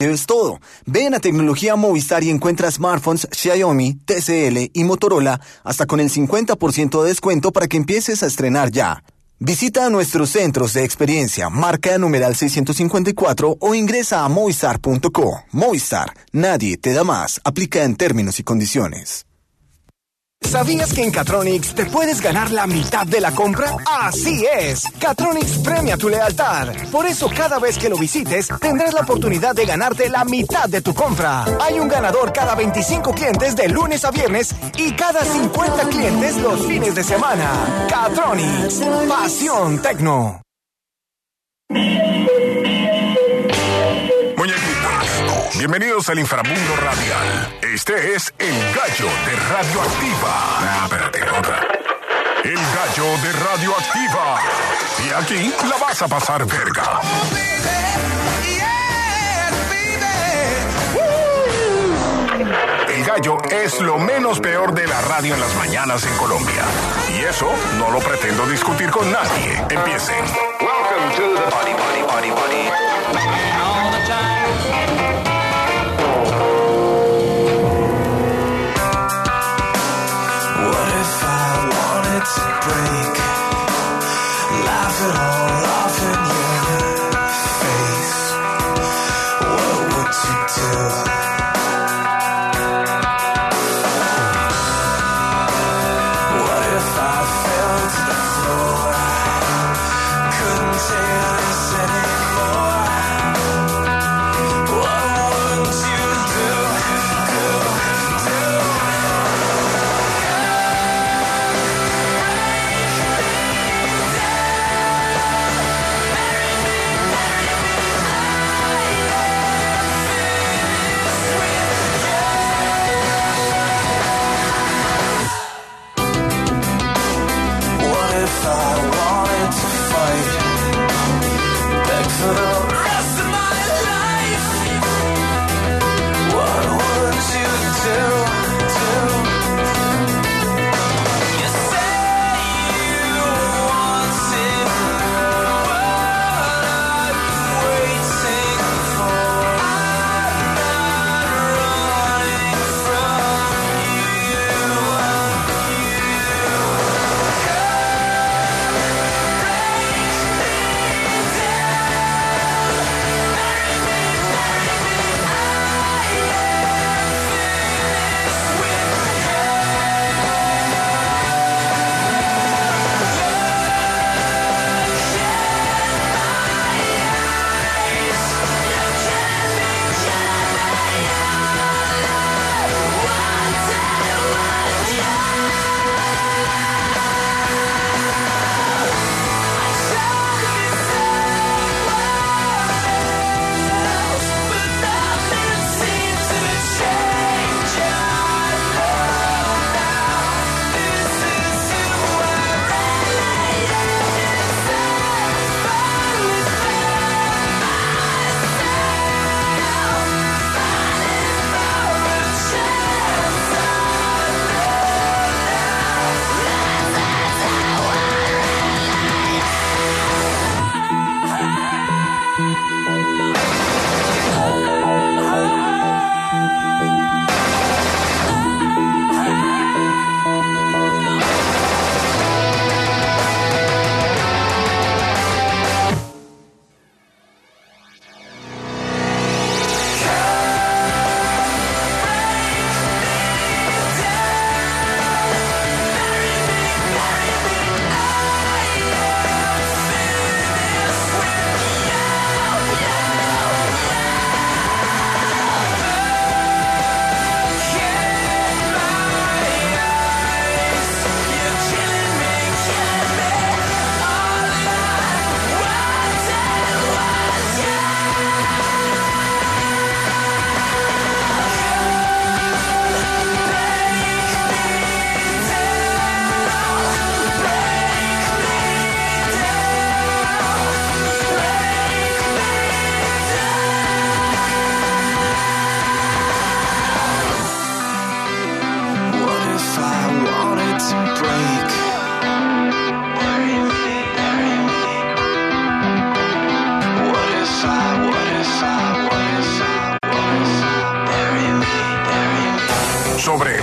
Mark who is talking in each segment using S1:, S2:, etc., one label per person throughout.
S1: Es todo. Ven a Tecnología Movistar y encuentra smartphones Xiaomi, TCL y Motorola hasta con el 50% de descuento para que empieces a estrenar ya. Visita nuestros centros de experiencia, marca numeral 654 o ingresa a movistar.co. Movistar, nadie te da más. Aplica en términos y condiciones.
S2: ¿Sabías que en Catronics te puedes ganar la mitad de la compra? ¡Así es! Catronics premia tu lealtad. Por eso cada vez que lo visites tendrás la oportunidad de ganarte la mitad de tu compra. Hay un ganador cada 25 clientes de lunes a viernes y cada 50 clientes los fines de semana. Catronics, pasión tecno.
S3: Muñequitos, bienvenidos al inframundo radial. Este es El Gallo de Radioactiva. Espérate, otra. El Gallo de Radioactiva. Y aquí la vas a pasar verga. El Gallo es lo menos peor de la radio en las mañanas en Colombia. Y eso no lo pretendo discutir con nadie. Empiecen.
S4: Welcome to the Party, Party, Party, Party. All the time.
S5: What if I wanted to break? Laugh it all off in your face. What would you do? What if I fell to the floor? Couldn't take this anymore.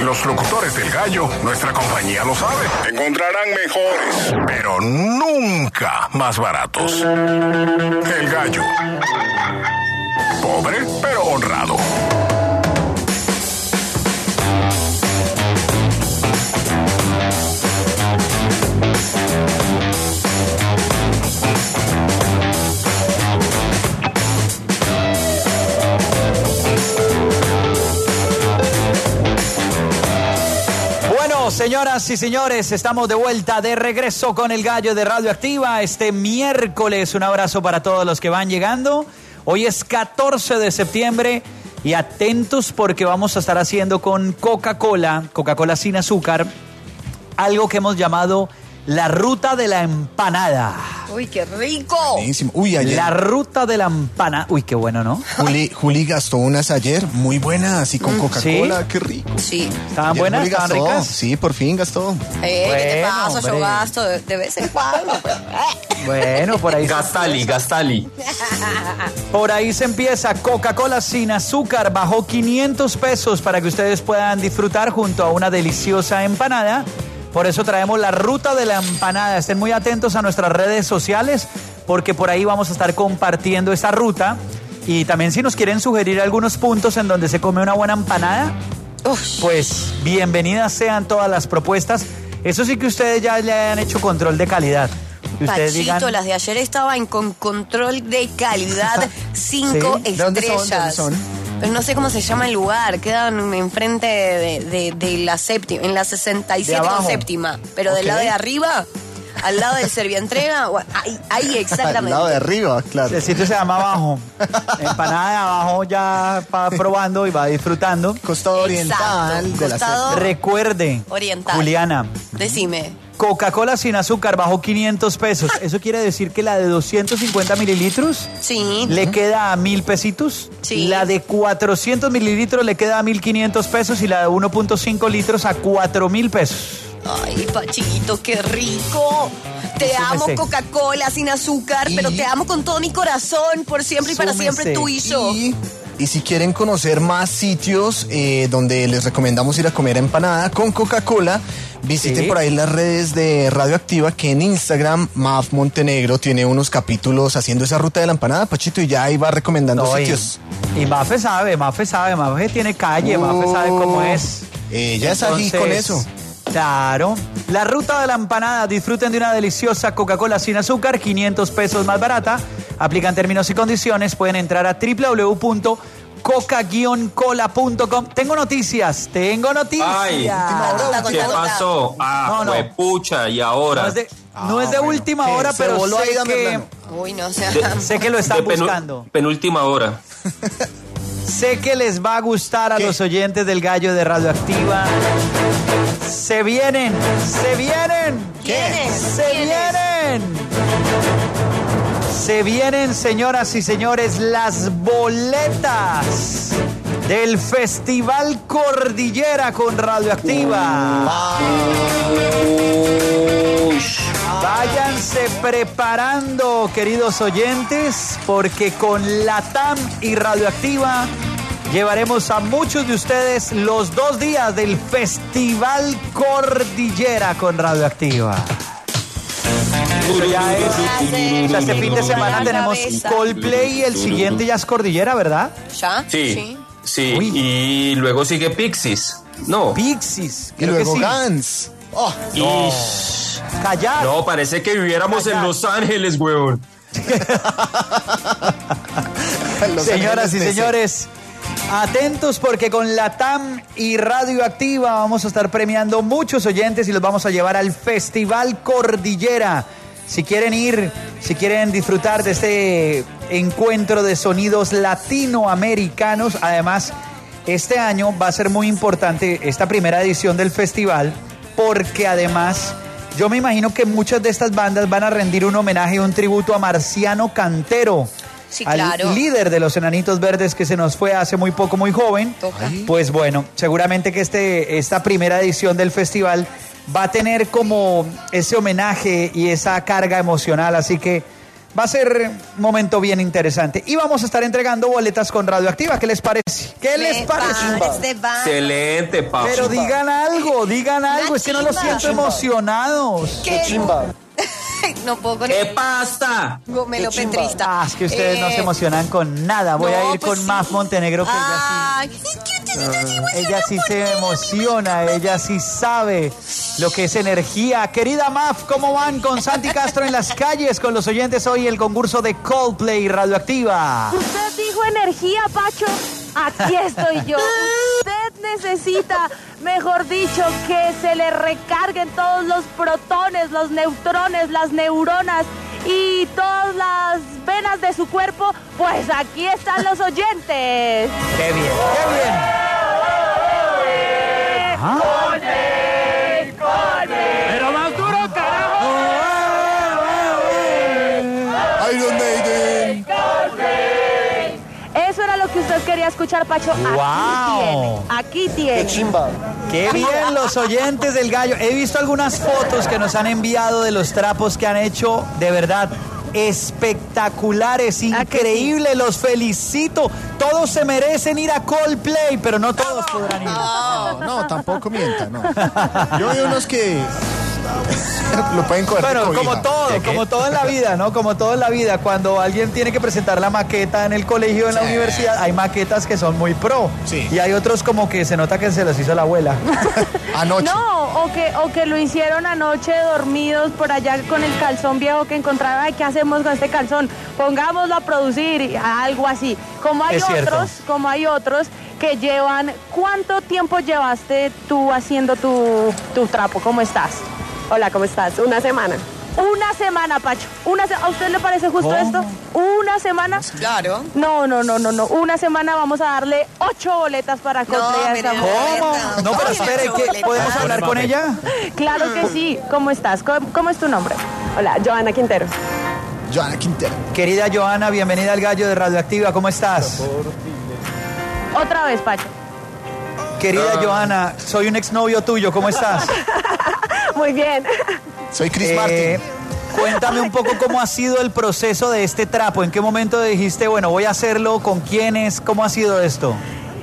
S3: los locutores del Gallo, nuestra compañía lo sabe. Encontrarán mejores, pero nunca más baratos. El Gallo. Pobre, pero honrado.
S6: Señoras y señores, estamos de vuelta, de regreso con el Gallo de Radioactiva este miércoles. Un abrazo para todos los que van llegando. Hoy es 14 de septiembre y atentos porque vamos a estar haciendo con Coca-Cola sin azúcar, algo que hemos llamado la ruta de la empanada.
S7: ¡Uy, qué rico!
S1: Buenísimo. Uy, ayer.
S6: La ruta de la empanada. Uy, qué bueno, ¿no?
S1: Juli gastó unas ayer, muy buenas, así con Coca-Cola,
S6: ¿sí?
S1: Qué rico.
S7: Sí.
S6: ¿Estaban
S1: Ayer
S6: buenas?
S1: Juli
S6: ¿Estaban
S1: gastó.
S6: ricas?
S1: Sí, por fin gastó.
S7: ¿Qué te
S6: Bueno,
S7: pasa? Yo
S6: hombre.
S7: gasto de vez en cuando.
S6: Bueno, por ahí.
S8: Gastali.
S6: Por ahí se empieza. Coca-Cola sin azúcar bajó 500 pesos para que ustedes puedan disfrutar junto a una deliciosa empanada. Por eso traemos la ruta de la empanada. Estén muy atentos a nuestras redes sociales porque por ahí vamos a estar compartiendo esta ruta. Y también si nos quieren sugerir algunos puntos en donde se come una buena empanada, pues bienvenidas sean todas las propuestas. Eso sí que ustedes ya le han hecho control de calidad. Que ustedes
S7: Pachito,
S6: digan,
S7: las de ayer estaban con control de calidad 5
S1: ¿Sí? ¿De dónde son?
S7: estrellas.
S1: ¿De dónde son?
S7: Pero no sé cómo se llama el lugar, quedan enfrente de la séptima, en la 67
S6: De
S7: con
S6: abajo.
S7: séptima, pero del
S1: Ok.
S7: lado de arriba, al lado del Servientrega, ahí
S1: Al
S7: exactamente.
S1: lado de arriba, claro.
S6: el sitio se llama Abajo. Empanada de abajo ya va probando y va disfrutando.
S1: Costado oriental
S7: Exacto,
S1: de la
S7: costado
S6: Recuerde,
S7: oriental.
S6: Juliana,
S7: Decime.
S6: Coca-Cola sin azúcar bajó 500 pesos. ¿Eso quiere decir que la de 250 mililitros
S7: Sí.
S6: le queda a 1,000 pesitos?
S7: Sí.
S6: La de 400 mililitros le queda a 1,500 pesos y la de 1.5 litros a 4,000 pesos.
S7: Ay, Pachito, qué rico. Te amo,
S6: Súmese.
S7: Coca-Cola sin azúcar, pero te amo con todo mi corazón, por siempre y para
S6: Súmese.
S7: siempre, tú y yo.
S1: Y si quieren conocer más sitios donde les recomendamos ir a comer empanada con Coca-Cola, visiten
S6: Sí.
S1: por ahí las redes de Radioactiva, que en Instagram, Maf Montenegro tiene unos capítulos haciendo esa ruta de la empanada, Pachito, y ya ahí va recomendando
S6: No,
S1: sitios.
S6: y Mafe sabe, Mafe tiene calle, Mafe sabe cómo es.
S1: Ya es allí con eso.
S6: Claro. La ruta de la empanada. Disfruten de una deliciosa Coca-Cola sin azúcar, 500 pesos más barata. Aplican términos y condiciones. Pueden entrar a www.coca-cola.com. Tengo noticias.
S8: Ay, ¿qué pasó?
S6: No, no.
S8: Pucha, y ahora.
S6: No es de última
S1: ¿Qué?
S6: hora,
S1: Se
S6: pero
S1: voló
S6: sé
S1: Aida
S6: que,
S1: Merlano.
S7: Uy, no sé.
S6: sé que lo están buscando.
S8: Penúltima hora.
S6: Sé que les va a gustar a
S1: ¿Qué?
S6: los oyentes del Gallo de Radioactiva. Se vienen.
S7: ¿Quiénes?
S6: Se vienen, señoras y señores, las boletas del Festival Cordillera con Radioactiva. Váyanse preparando, queridos oyentes, porque con Latam y Radioactiva llevaremos a muchos de ustedes los 2 días del Festival Cordillera con Radioactiva. Eso ya es. O sea, este fin de semana tenemos Coldplay y el siguiente ya es Cordillera, ¿verdad?
S7: ¿Ya?
S8: Sí.
S6: Uy.
S8: Y luego sigue Pixies. No.
S6: Pixies.
S1: Y
S6: creo
S1: luego
S6: que sí.
S1: Gans. Oh,
S6: Callar.
S8: No, parece que viviéramos en Los Ángeles, weón.
S1: Los
S6: Señoras y
S1: Ángeles DC.
S6: señores, atentos porque con Latam y Radioactiva vamos a estar premiando muchos oyentes y los vamos a llevar al Festival Cordillera. Si quieren ir, si quieren disfrutar de este encuentro de sonidos latinoamericanos, además, este año va a ser muy importante esta primera edición del festival porque además yo me imagino que muchas de estas bandas van a rendir un homenaje y un tributo a Marciano Cantero.
S7: Sí,
S6: al
S7: claro.
S6: líder de los Enanitos Verdes que se nos fue hace muy poco, muy joven.
S7: Toca.
S6: Pues bueno, seguramente que esta primera edición del festival va a tener como ese homenaje y esa carga emocional, así que Va a ser un momento bien interesante. Y vamos a estar entregando boletas con Radioactiva. ¿Qué les parece? ¿Qué les parece?
S8: Excelente, papi.
S6: Pero digan algo. Es que no los siento emocionados.
S7: ¿Qué chimba? No puedo con
S8: ¿Qué pasa?
S7: Melopetrista.
S6: Ah, es que ustedes no se emocionan con nada. Voy a ir
S7: pues
S6: con Maf Montenegro, que ella sí se emociona, ella sí sabe lo que es energía. Querida Maf, ¿cómo van con Santi Castro en las calles con los oyentes hoy el concurso de Coldplay Radioactiva?
S9: Usted dijo energía, Pacho. Aquí estoy yo. Usted necesita, mejor dicho, que se le recarguen todos los protones, los neutrones, las neuronas y todas las venas de su cuerpo. Pues aquí están los oyentes.
S6: ¡Qué bien, qué bien!
S9: ¡Pero más duro, carajo!
S1: Iron Maiden.
S9: Eso era lo que usted quería escuchar, Pacho.
S6: ¡Wow!
S9: Aquí tiene.
S6: ¡Qué bien los oyentes del Gallo! He visto algunas fotos que nos han enviado de los trapos que han hecho, de verdad, espectaculares, increíble, los felicito. Todos se merecen ir a Coldplay, pero no todos podrán ir.
S1: No, tampoco mienta, no. Yo vi unos que lo pueden coger.
S6: Bueno,
S1: de cobija.
S6: como todo en la vida, ¿no? Como todo en la vida, cuando alguien tiene que presentar la maqueta en el colegio, en la universidad, hay maquetas que son muy pro.
S1: Sí.
S6: Y hay otros como que se nota que se los hizo la abuela.
S1: Anoche.
S9: No, o que lo hicieron anoche dormidos por allá con el calzón viejo que encontraron. Ay, ¿qué hacemos con este calzón? Pongámoslo a producir, algo así. Como hay otros que llevan. ¿Cuánto tiempo llevaste tú haciendo tu trapo? ¿Cómo estás?
S10: Hola, ¿cómo estás? Una semana.
S9: Una semana, Pacho. ¿A usted le parece justo esto? ¿Una semana?
S7: Claro.
S9: No. Una semana vamos a darle 8 boletas para Coldplay a esta mujer.
S6: ¿Cómo? No, pero espere, ¿qué? ¿Podemos hablar con ella?
S9: Claro que sí. ¿Cómo estás? ¿Cómo es tu nombre?
S10: Hola, Joana Quintero.
S1: Joana Quintero.
S6: Querida Joana, bienvenida al Gallo de Radioactiva. ¿Cómo estás?
S9: Otra vez, Pacho.
S6: Querida Joana, soy un exnovio tuyo. ¿Cómo estás?
S10: Muy bien.
S1: Soy Chris Martin.
S6: Cuéntame un poco cómo ha sido el proceso de este trapo. ¿En qué momento dijiste, bueno, voy a hacerlo? ¿Con quiénes? ¿Cómo ha sido esto?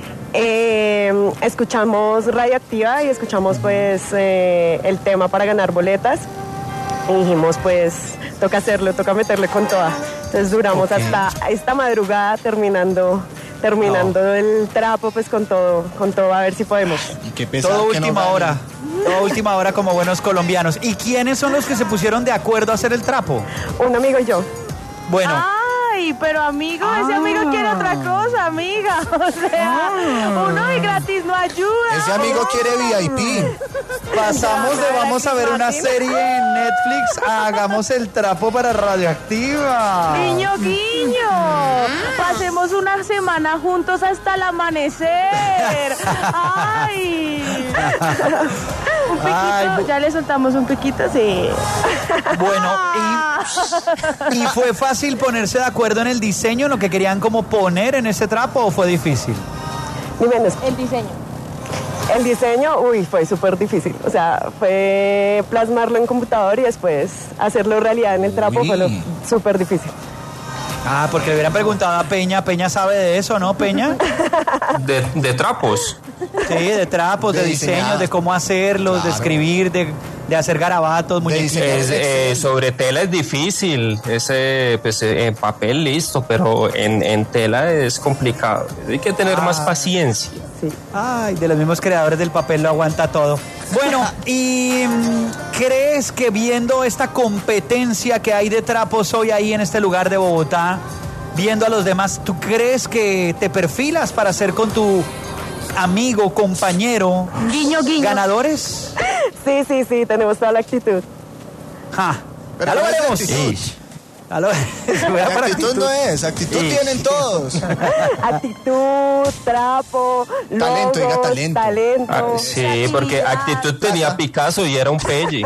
S10: Escuchamos Radioactiva y escuchamos pues el tema para ganar boletas. Y dijimos pues toca hacerlo, toca meterle con toda. Entonces duramos hasta esta madrugada terminando el trapo pues con todo a ver si podemos.
S1: Y qué pesado.
S6: Todo
S1: que
S6: última
S1: no
S6: hora. Toda última hora como buenos colombianos. ¿Y quiénes son los que se pusieron de acuerdo a hacer el trapo?
S10: Un amigo y yo.
S6: Bueno.
S9: Ay, pero amigo, ese amigo quiere otra cosa, amiga. O sea, uno y gratis no ayuda.
S1: Ese amigo quiere VIP.
S6: Pasamos de vamos a ver una serie en Netflix a hagamos el trapo para Radioactiva.
S9: Guiño, guiño. Pasemos una semana juntos hasta el amanecer. Ay. Un piquito,
S6: Ay.
S9: ya le soltamos un piquito, sí.
S6: Bueno, ¿y fue fácil ponerse de acuerdo en el diseño, en lo que querían como poner en ese trapo o fue difícil?
S10: Ni menos.
S9: El diseño.
S10: El diseño, fue súper difícil. O sea, fue plasmarlo en computador y después hacerlo realidad en el trapo fue lo súper difícil.
S6: Ah, porque le hubieran preguntado a Peña. Peña sabe de eso, ¿no, Peña?
S8: De trapos.
S6: Sí, de trapos, de diseños, de cómo hacerlos, de escribir, de hacer garabatos, muñequitos.
S8: Sobre tela es difícil, pues en papel listo, pero en tela es complicado. Hay que tener más paciencia.
S10: Sí.
S6: Ay, de los mismos creadores del papel lo aguanta todo. Bueno, ¿y crees que viendo esta competencia que hay de trapos hoy ahí en este lugar de Bogotá, viendo a los demás, ¿tú crees que te perfilas para ser con tu amigo, compañero,
S9: Guiño, guiño.
S6: ganadores?
S10: Sí, tenemos toda la actitud.
S6: Ja,
S1: Pero
S6: ya lo
S1: no es
S6: veremos.
S1: actitud.
S6: Actitud
S1: No es, actitud tienen todos.
S10: Actitud, trapo,
S1: Talento, diga
S10: logos,
S1: talento.
S8: Sí, porque actitud tenía Picasso y era un pelle.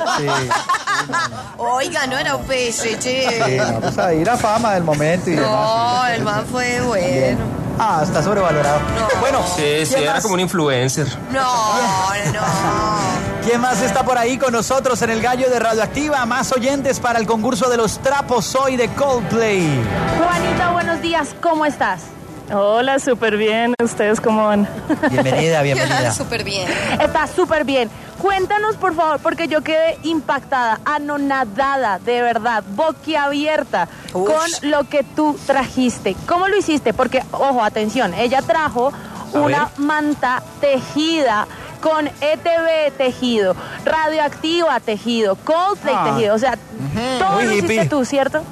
S7: Oiga, no era un pez, che.
S6: Sí, no, pues ahí la fama del momento y demás.
S7: No, el man fue bueno.
S6: Está sobrevalorado.
S7: No.
S6: Bueno,
S8: Sí,
S6: ¿quién
S8: era
S6: más?
S8: como un influencer.
S7: No.
S6: ¿Quién más está por ahí con nosotros en el Gallo de Radioactiva? Más oyentes para el concurso de los trapos hoy de Coldplay.
S9: Juanita, buenos días, ¿cómo estás?
S10: Hola, súper bien. ¿Ustedes cómo van?
S6: Bienvenida.
S7: Súper bien.
S9: Está súper bien. Cuéntanos, por favor, porque yo quedé impactada, anonadada, de verdad, boquiabierta con lo que tú trajiste. ¿Cómo lo hiciste? Porque, ojo, atención, ella trajo una manta tejida con ETV tejido, Radioactiva tejido, Coldplay tejido, o sea, todo
S6: Muy
S9: lo hiciste
S6: hippie.
S9: tú, ¿cierto?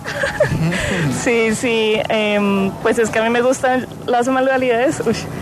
S10: Sí, pues es que a mí me gustan las manualidades.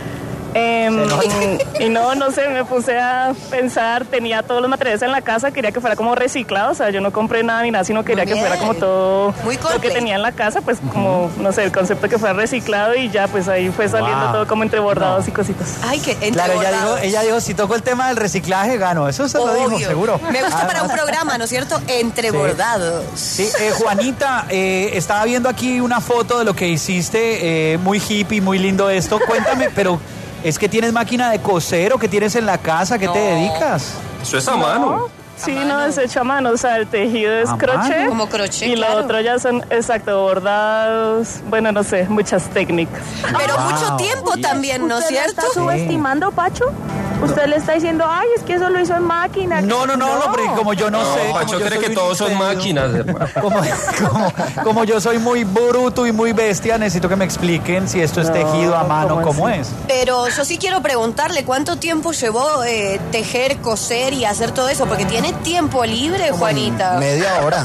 S10: Y no sé, me puse a pensar, tenía todos los materiales en la casa, quería que fuera como reciclado, o sea, yo no compré nada ni nada, sino quería que fuera como todo
S7: Muy
S10: lo que
S7: Coldplay.
S10: tenía en la casa, pues como, no sé, el concepto que fuera reciclado y ya, pues ahí fue saliendo todo como entre bordados y cositas.
S7: Ay, que
S6: Claro, ella dijo, si toco el tema del reciclaje, gano. Eso se lo dijo, seguro.
S7: Me gusta para un programa, ¿no es cierto? Entre bordados.
S6: Sí, Juanita, estaba viendo aquí una foto de lo que hiciste, muy hippie, muy lindo esto. Cuéntame, pero ¿es que tienes máquina de coser o que tienes en la casa? ¿Qué te dedicas?
S8: Eso es a mano.
S10: Sí, no, es hecho a mano, o sea, el tejido es
S6: ¿A
S10: crochet.
S6: mano?
S7: Como crochet,
S10: Y
S7: claro.
S10: lo otro ya son, exacto, bordados, bueno, no sé, muchas técnicas.
S7: Pero
S6: Wow.
S7: mucho tiempo también, ¿no es
S9: ¿Usted le
S7: cierto?
S9: está subestimando, Pacho? ¿Usted le está diciendo, ay, es que eso lo hizo en máquina?
S6: No, porque como yo no sé. como
S8: Pacho
S6: yo
S8: cree
S6: soy
S8: que
S6: un
S8: todos son
S6: impedido,
S8: máquinas, hermano.
S6: Como yo soy muy bruto y muy bestia, necesito que me expliquen si esto es tejido a mano, ¿cómo es?
S7: Pero yo sí quiero preguntarle cuánto tiempo llevó tejer, coser y hacer todo eso, porque tiene tiempo libre, Juanita.
S1: Media hora.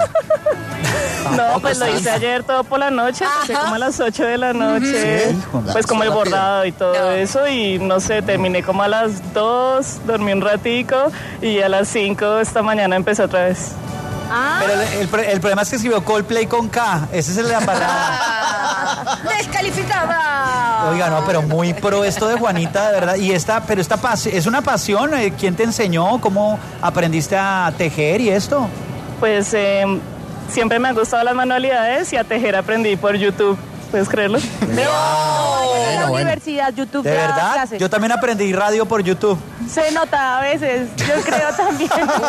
S10: No, pues lo hice ayer todo por la noche, empecé
S7: Ajá.
S10: como a las 8 de la noche, pues como el bordado y todo
S7: No.
S10: eso, y no sé, terminé como a las 2, dormí un ratico, y a las 5 esta mañana empecé otra vez.
S6: Pero el problema es que escribió Coldplay con K. Ese es el de la embarrada.
S7: ¡Descalificada!
S6: Oiga, no, pero muy pro esto de Juanita, de verdad. Y pero esta es una pasión. ¿Quién te enseñó? ¿Cómo aprendiste a tejer y esto?
S10: Pues siempre me han gustado las manualidades y a tejer aprendí por YouTube, ¿puedes creerlo?
S9: En la universidad, YouTube,
S6: ¿De
S9: ya da
S6: verdad?
S9: clases.
S6: Yo también aprendí radio por YouTube.
S9: Se nota a veces, yo creo también.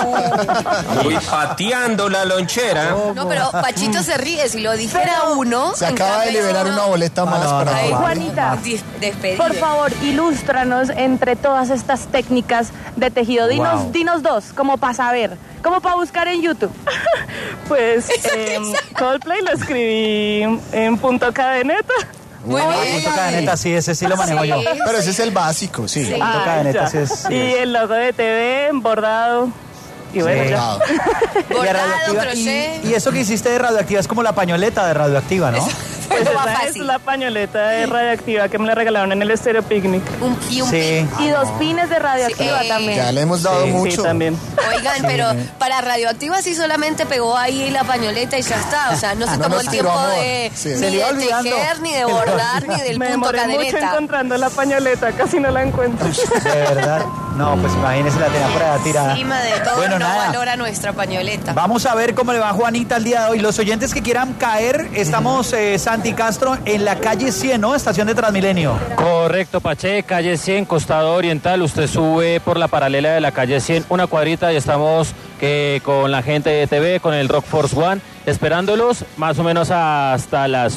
S8: Uy, pateando la lonchera.
S7: No, pero Pachito se ríe. Si lo dijera uno...
S1: Se
S7: en
S1: acaba de
S7: cambio,
S1: liberar una boleta más para
S7: Ay,
S1: jugar.
S9: Juanita,
S7: Despedido.
S9: por favor, ilústranos entre todas estas técnicas de tejido.
S6: Wow.
S9: Dinos dos, como para saber, como para buscar en YouTube.
S10: Pues Coldplay lo escribí en punto cadeneta.
S7: Muy bien.
S6: Punto cadeneta, sí, ese sí lo manejo yo.
S1: Pero ese es el básico, sí.
S7: Sí.
S6: Punto cadeneta,
S10: ya.
S6: sí es.
S10: Y el logo de TV, bordado. Y bueno,
S6: Sí.
S10: ya.
S1: Ah,
S6: Y a
S7: Bordado,
S6: Radioactiva-
S7: crochet.
S6: y eso que hiciste de radioactiva es como la pañoleta de radioactiva, ¿no?
S10: Pues
S7: Lo más
S10: esa es
S7: fácil.
S10: la pañoleta de radioactiva que me la regalaron en el Estéreo Picnic.
S7: Y un
S6: Sí.
S9: Y dos pines de radioactiva
S7: Sí,
S9: también.
S1: ya le hemos dado
S6: Sí,
S1: mucho.
S10: Sí, también.
S7: Oigan, pero para Radioactiva sí solamente pegó ahí la pañoleta y ya está. O sea, no se
S1: No
S7: tomó
S1: nos
S7: el
S1: tiró
S7: tiempo
S1: amor.
S7: de
S1: Sí.
S7: ni
S6: Se le iba
S7: de
S6: olvidando.
S7: tejer, ni de bordar, ni del
S10: Me
S7: punto
S10: demoré mucho
S7: cadeneta.
S10: encontrando la pañoleta, casi no la encuentro.
S6: De verdad. No, pues imagínese la tenía por allá tirada.
S7: Encima de todo
S6: Bueno,
S7: no
S6: nada.
S7: valora nuestra pañoleta.
S6: Vamos a ver cómo le va a Juanita el día de hoy. Los oyentes que quieran caer, estamos Santi Castro en la calle 100, ¿no? Estación de Transmilenio.
S11: Correcto, Pache, calle 100, costado oriental. Usted sube por la paralela de la calle 100, una cuadrita, y estamos con la gente de TV, con el Rock Force One, esperándolos más o menos hasta las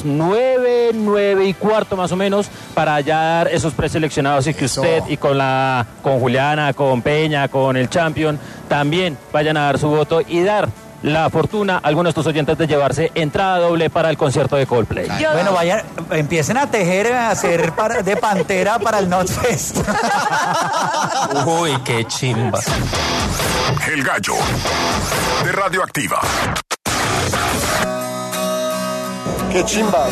S11: 9:15 más o menos, para ya dar esos preseleccionados y que
S1: Eso.
S11: usted y con Juliana, con Peña, con el Champion, también vayan a dar su voto y dar la fortuna a algunos de estos oyentes de llevarse entrada doble para el concierto de Coldplay.
S6: Bueno, vayan, empiecen a tejer, a hacer de pantera para el Notfest.
S8: Uy, qué chimba.
S3: El gallo de Radioactiva.
S1: Qué chimba.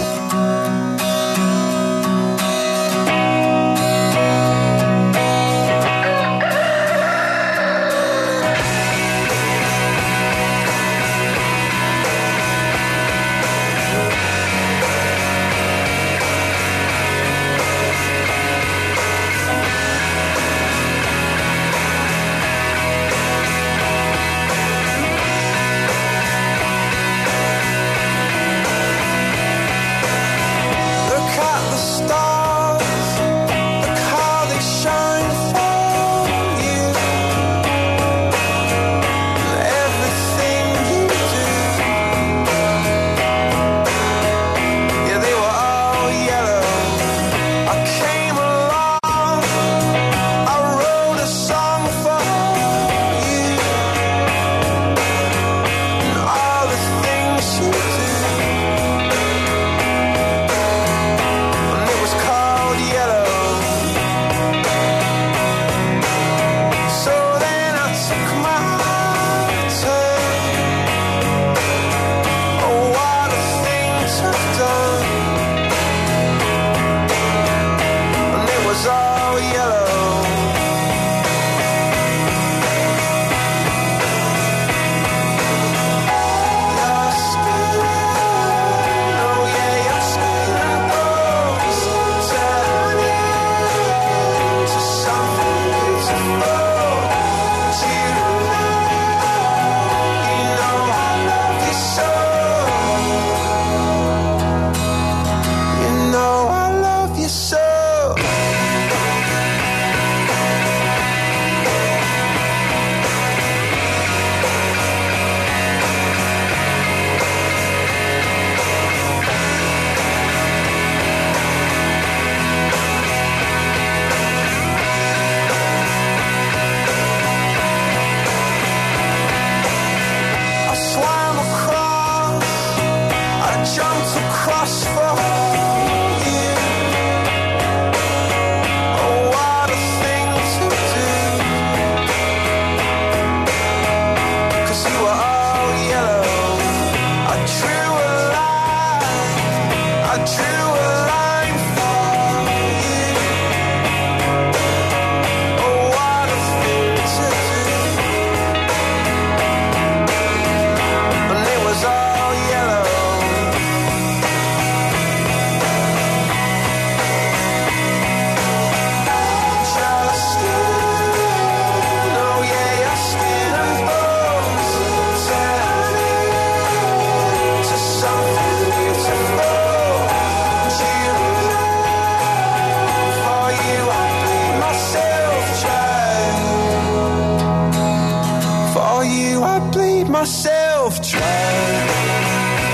S5: myself try.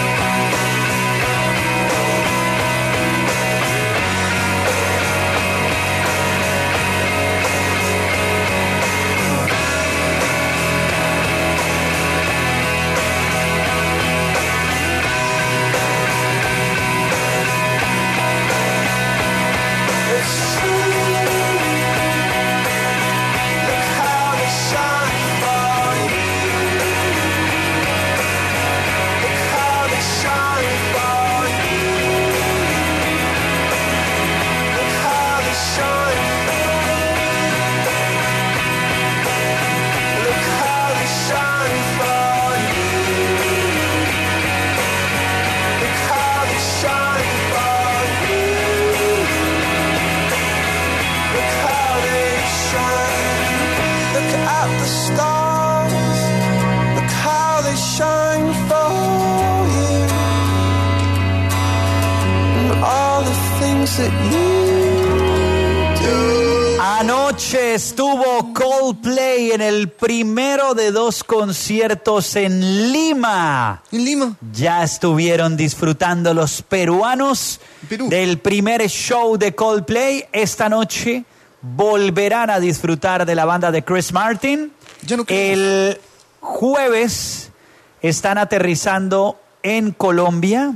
S6: Anoche estuvo Coldplay en el primero de 2 conciertos en Lima.
S1: ¿En Lima?
S6: Ya estuvieron disfrutando los peruanos del primer show de Coldplay. Esta noche volverán a disfrutar de la banda de Chris Martin. El jueves están aterrizando en Colombia.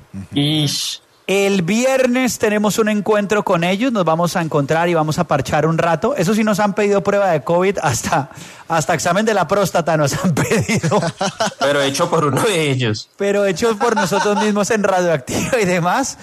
S6: El viernes tenemos un encuentro con ellos, nos vamos a encontrar y vamos a parchar un rato. Eso sí, nos han pedido prueba de COVID, hasta examen de la próstata nos han pedido.
S8: Pero hecho por uno de ellos.
S6: Pero hecho por nosotros mismos en Radioactiva y demás.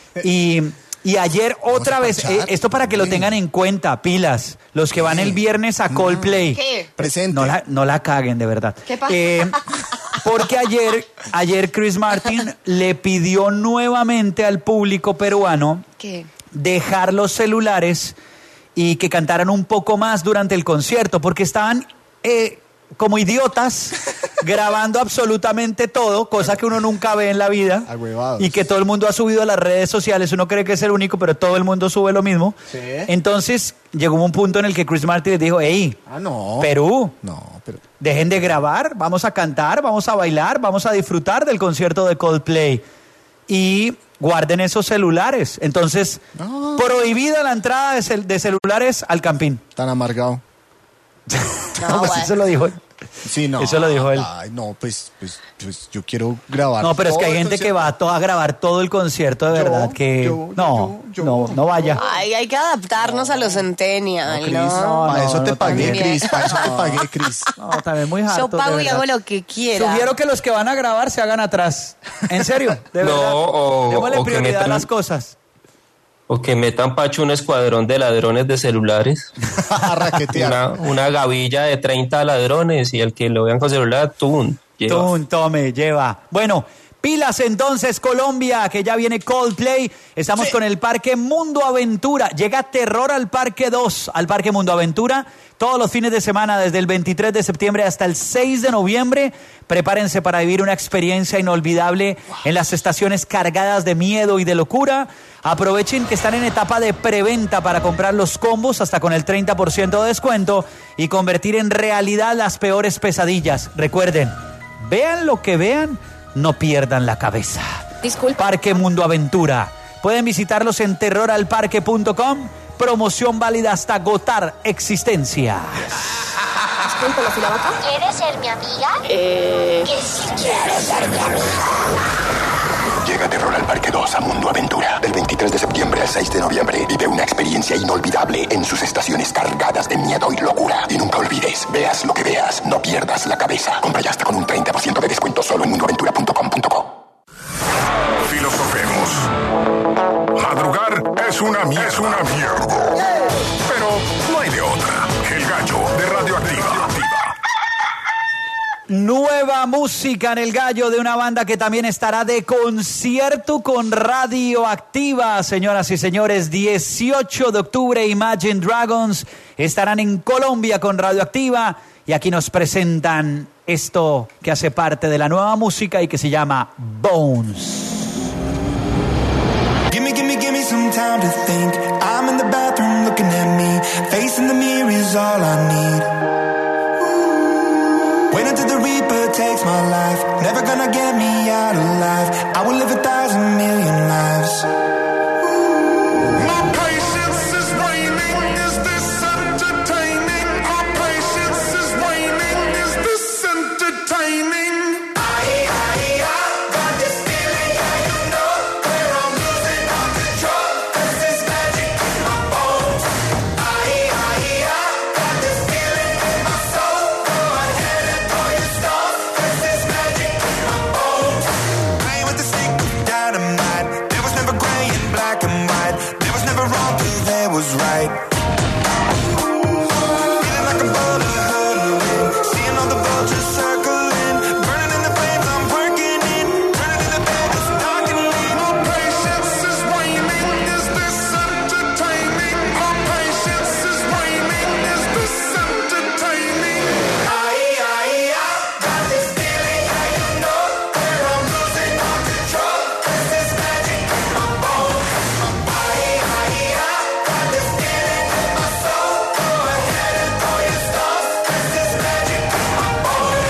S6: Y ayer otra vez, esto para que lo tengan en cuenta, pilas, los que van el viernes a Coldplay.
S7: ¿Qué?
S1: Presente.
S6: No la caguen, de verdad.
S7: ¿Qué pasa?
S6: Porque ayer Chris Martin le pidió nuevamente al público peruano
S7: ¿Qué?
S6: dejar los celulares y que cantaran un poco más durante el concierto, porque estaban como idiotas grabando absolutamente todo, cosa que uno nunca ve en la vida y que todo el mundo ha subido a las redes sociales. Uno cree que es el único, pero todo el mundo sube lo mismo.
S1: ¿Sí?
S6: Entonces llegó un punto en el que Chris Martin les dijo: hey, Perú, dejen de grabar, vamos a cantar, vamos a bailar, vamos a disfrutar del concierto de Coldplay y guarden esos celulares. Entonces, prohibida la entrada de celulares al campín.
S1: Tan amargado.
S6: Pues eso lo dijo él.
S1: Sí, no.
S6: Eso lo dijo él.
S1: Ay, no, pues yo quiero grabar.
S6: No, pero es que hay gente que va a grabar todo el concierto, de verdad, que no vaya.
S7: Ay, hay que adaptarnos a los centennials, ¿no?
S1: Para eso te pagué, Cris. Para eso te pagué, Cris.
S6: No, también muy harto.
S7: Yo pago y hago lo que quiera.
S6: Sugiero que los que van a grabar se hagan atrás. En serio, de verdad. Démosle prioridad a las cosas.
S8: O que metan, Pacho, un escuadrón de ladrones de celulares.
S1: A raquetear.
S8: Una gavilla de 30 ladrones y el que lo vean con celular,
S6: tome, lleva. Bueno, pilas entonces, Colombia, que ya viene Coldplay. Estamos con el Parque Mundo Aventura. Llega Terror al Parque 2, al Parque Mundo Aventura. Todos los fines de semana, desde el 23 de septiembre hasta el 6 de noviembre. Prepárense para vivir una experiencia inolvidable en las estaciones cargadas de miedo y de locura. Aprovechen que están en etapa de preventa para comprar los combos hasta con el 30% de descuento y convertir en realidad las peores pesadillas. Recuerden, vean lo que vean, no pierdan la cabeza.
S7: Disculpa.
S6: Parque Mundo Aventura. Pueden visitarlos en terroralparque.com. Promoción válida hasta agotar existencia.
S7: Disculpa, ¿la fila vaca?
S12: ¿Quieres ser mi amiga? Que si quieres ser mi amiga.
S13: Llega Terror al Parque 2 a Mundo Aventura. Del 23 de septiembre al 6 de noviembre. Vive una experiencia inolvidable en sus estaciones cargadas de miedo y locura. Y nunca olvides, veas lo que veas, no pierdas la cabeza. Compra ya hasta con un 30% de descuento solo en mundoaventura.com.co.
S3: Filosofemos. Madrugar es una mierda. Pero no hay de otra. El Gallo de Radioactiva.
S6: Nueva música en El Gallo de una banda que también estará de concierto con Radioactiva. Señoras y señores, 18 de octubre Imagine Dragons estarán en Colombia con Radioactiva y aquí nos presentan esto que hace parte de la nueva música y que se llama Bones.
S5: Give me some time to think. I'm in the bathroom looking at me. Facing the mirror is all I need. Wait until the Reaper takes my to get me out alive. I will live 1,000 million lives.
S3: My patience is waning. Is this entertaining? Our patience is waning. Is this entertaining?
S5: Got this feeling, yeah, you know, where I'm losing all control. 'Cause there's magic in my bones. Got this feeling in my soul. Go ahead and throw your stones. 'Cause there's magic in my bones. Playing with the stick of dynamite. There was never gray and black and white. There was never wrong till there was right. Feeling like a boulder hurtling. Seeing all the vultures circling. Burning in the flames, I'm working in. Turning in the bed, it's dark and lean.
S3: Our patience is waning. Is this entertaining? Our patience is waning. Is this entertaining?
S5: Got this feeling, yeah, you know, where I'm losing all control. 'Cause there's magic in my bones. Got this feeling in my soul. Go ahead and throw your stones. 'Cause there's magic in my bones.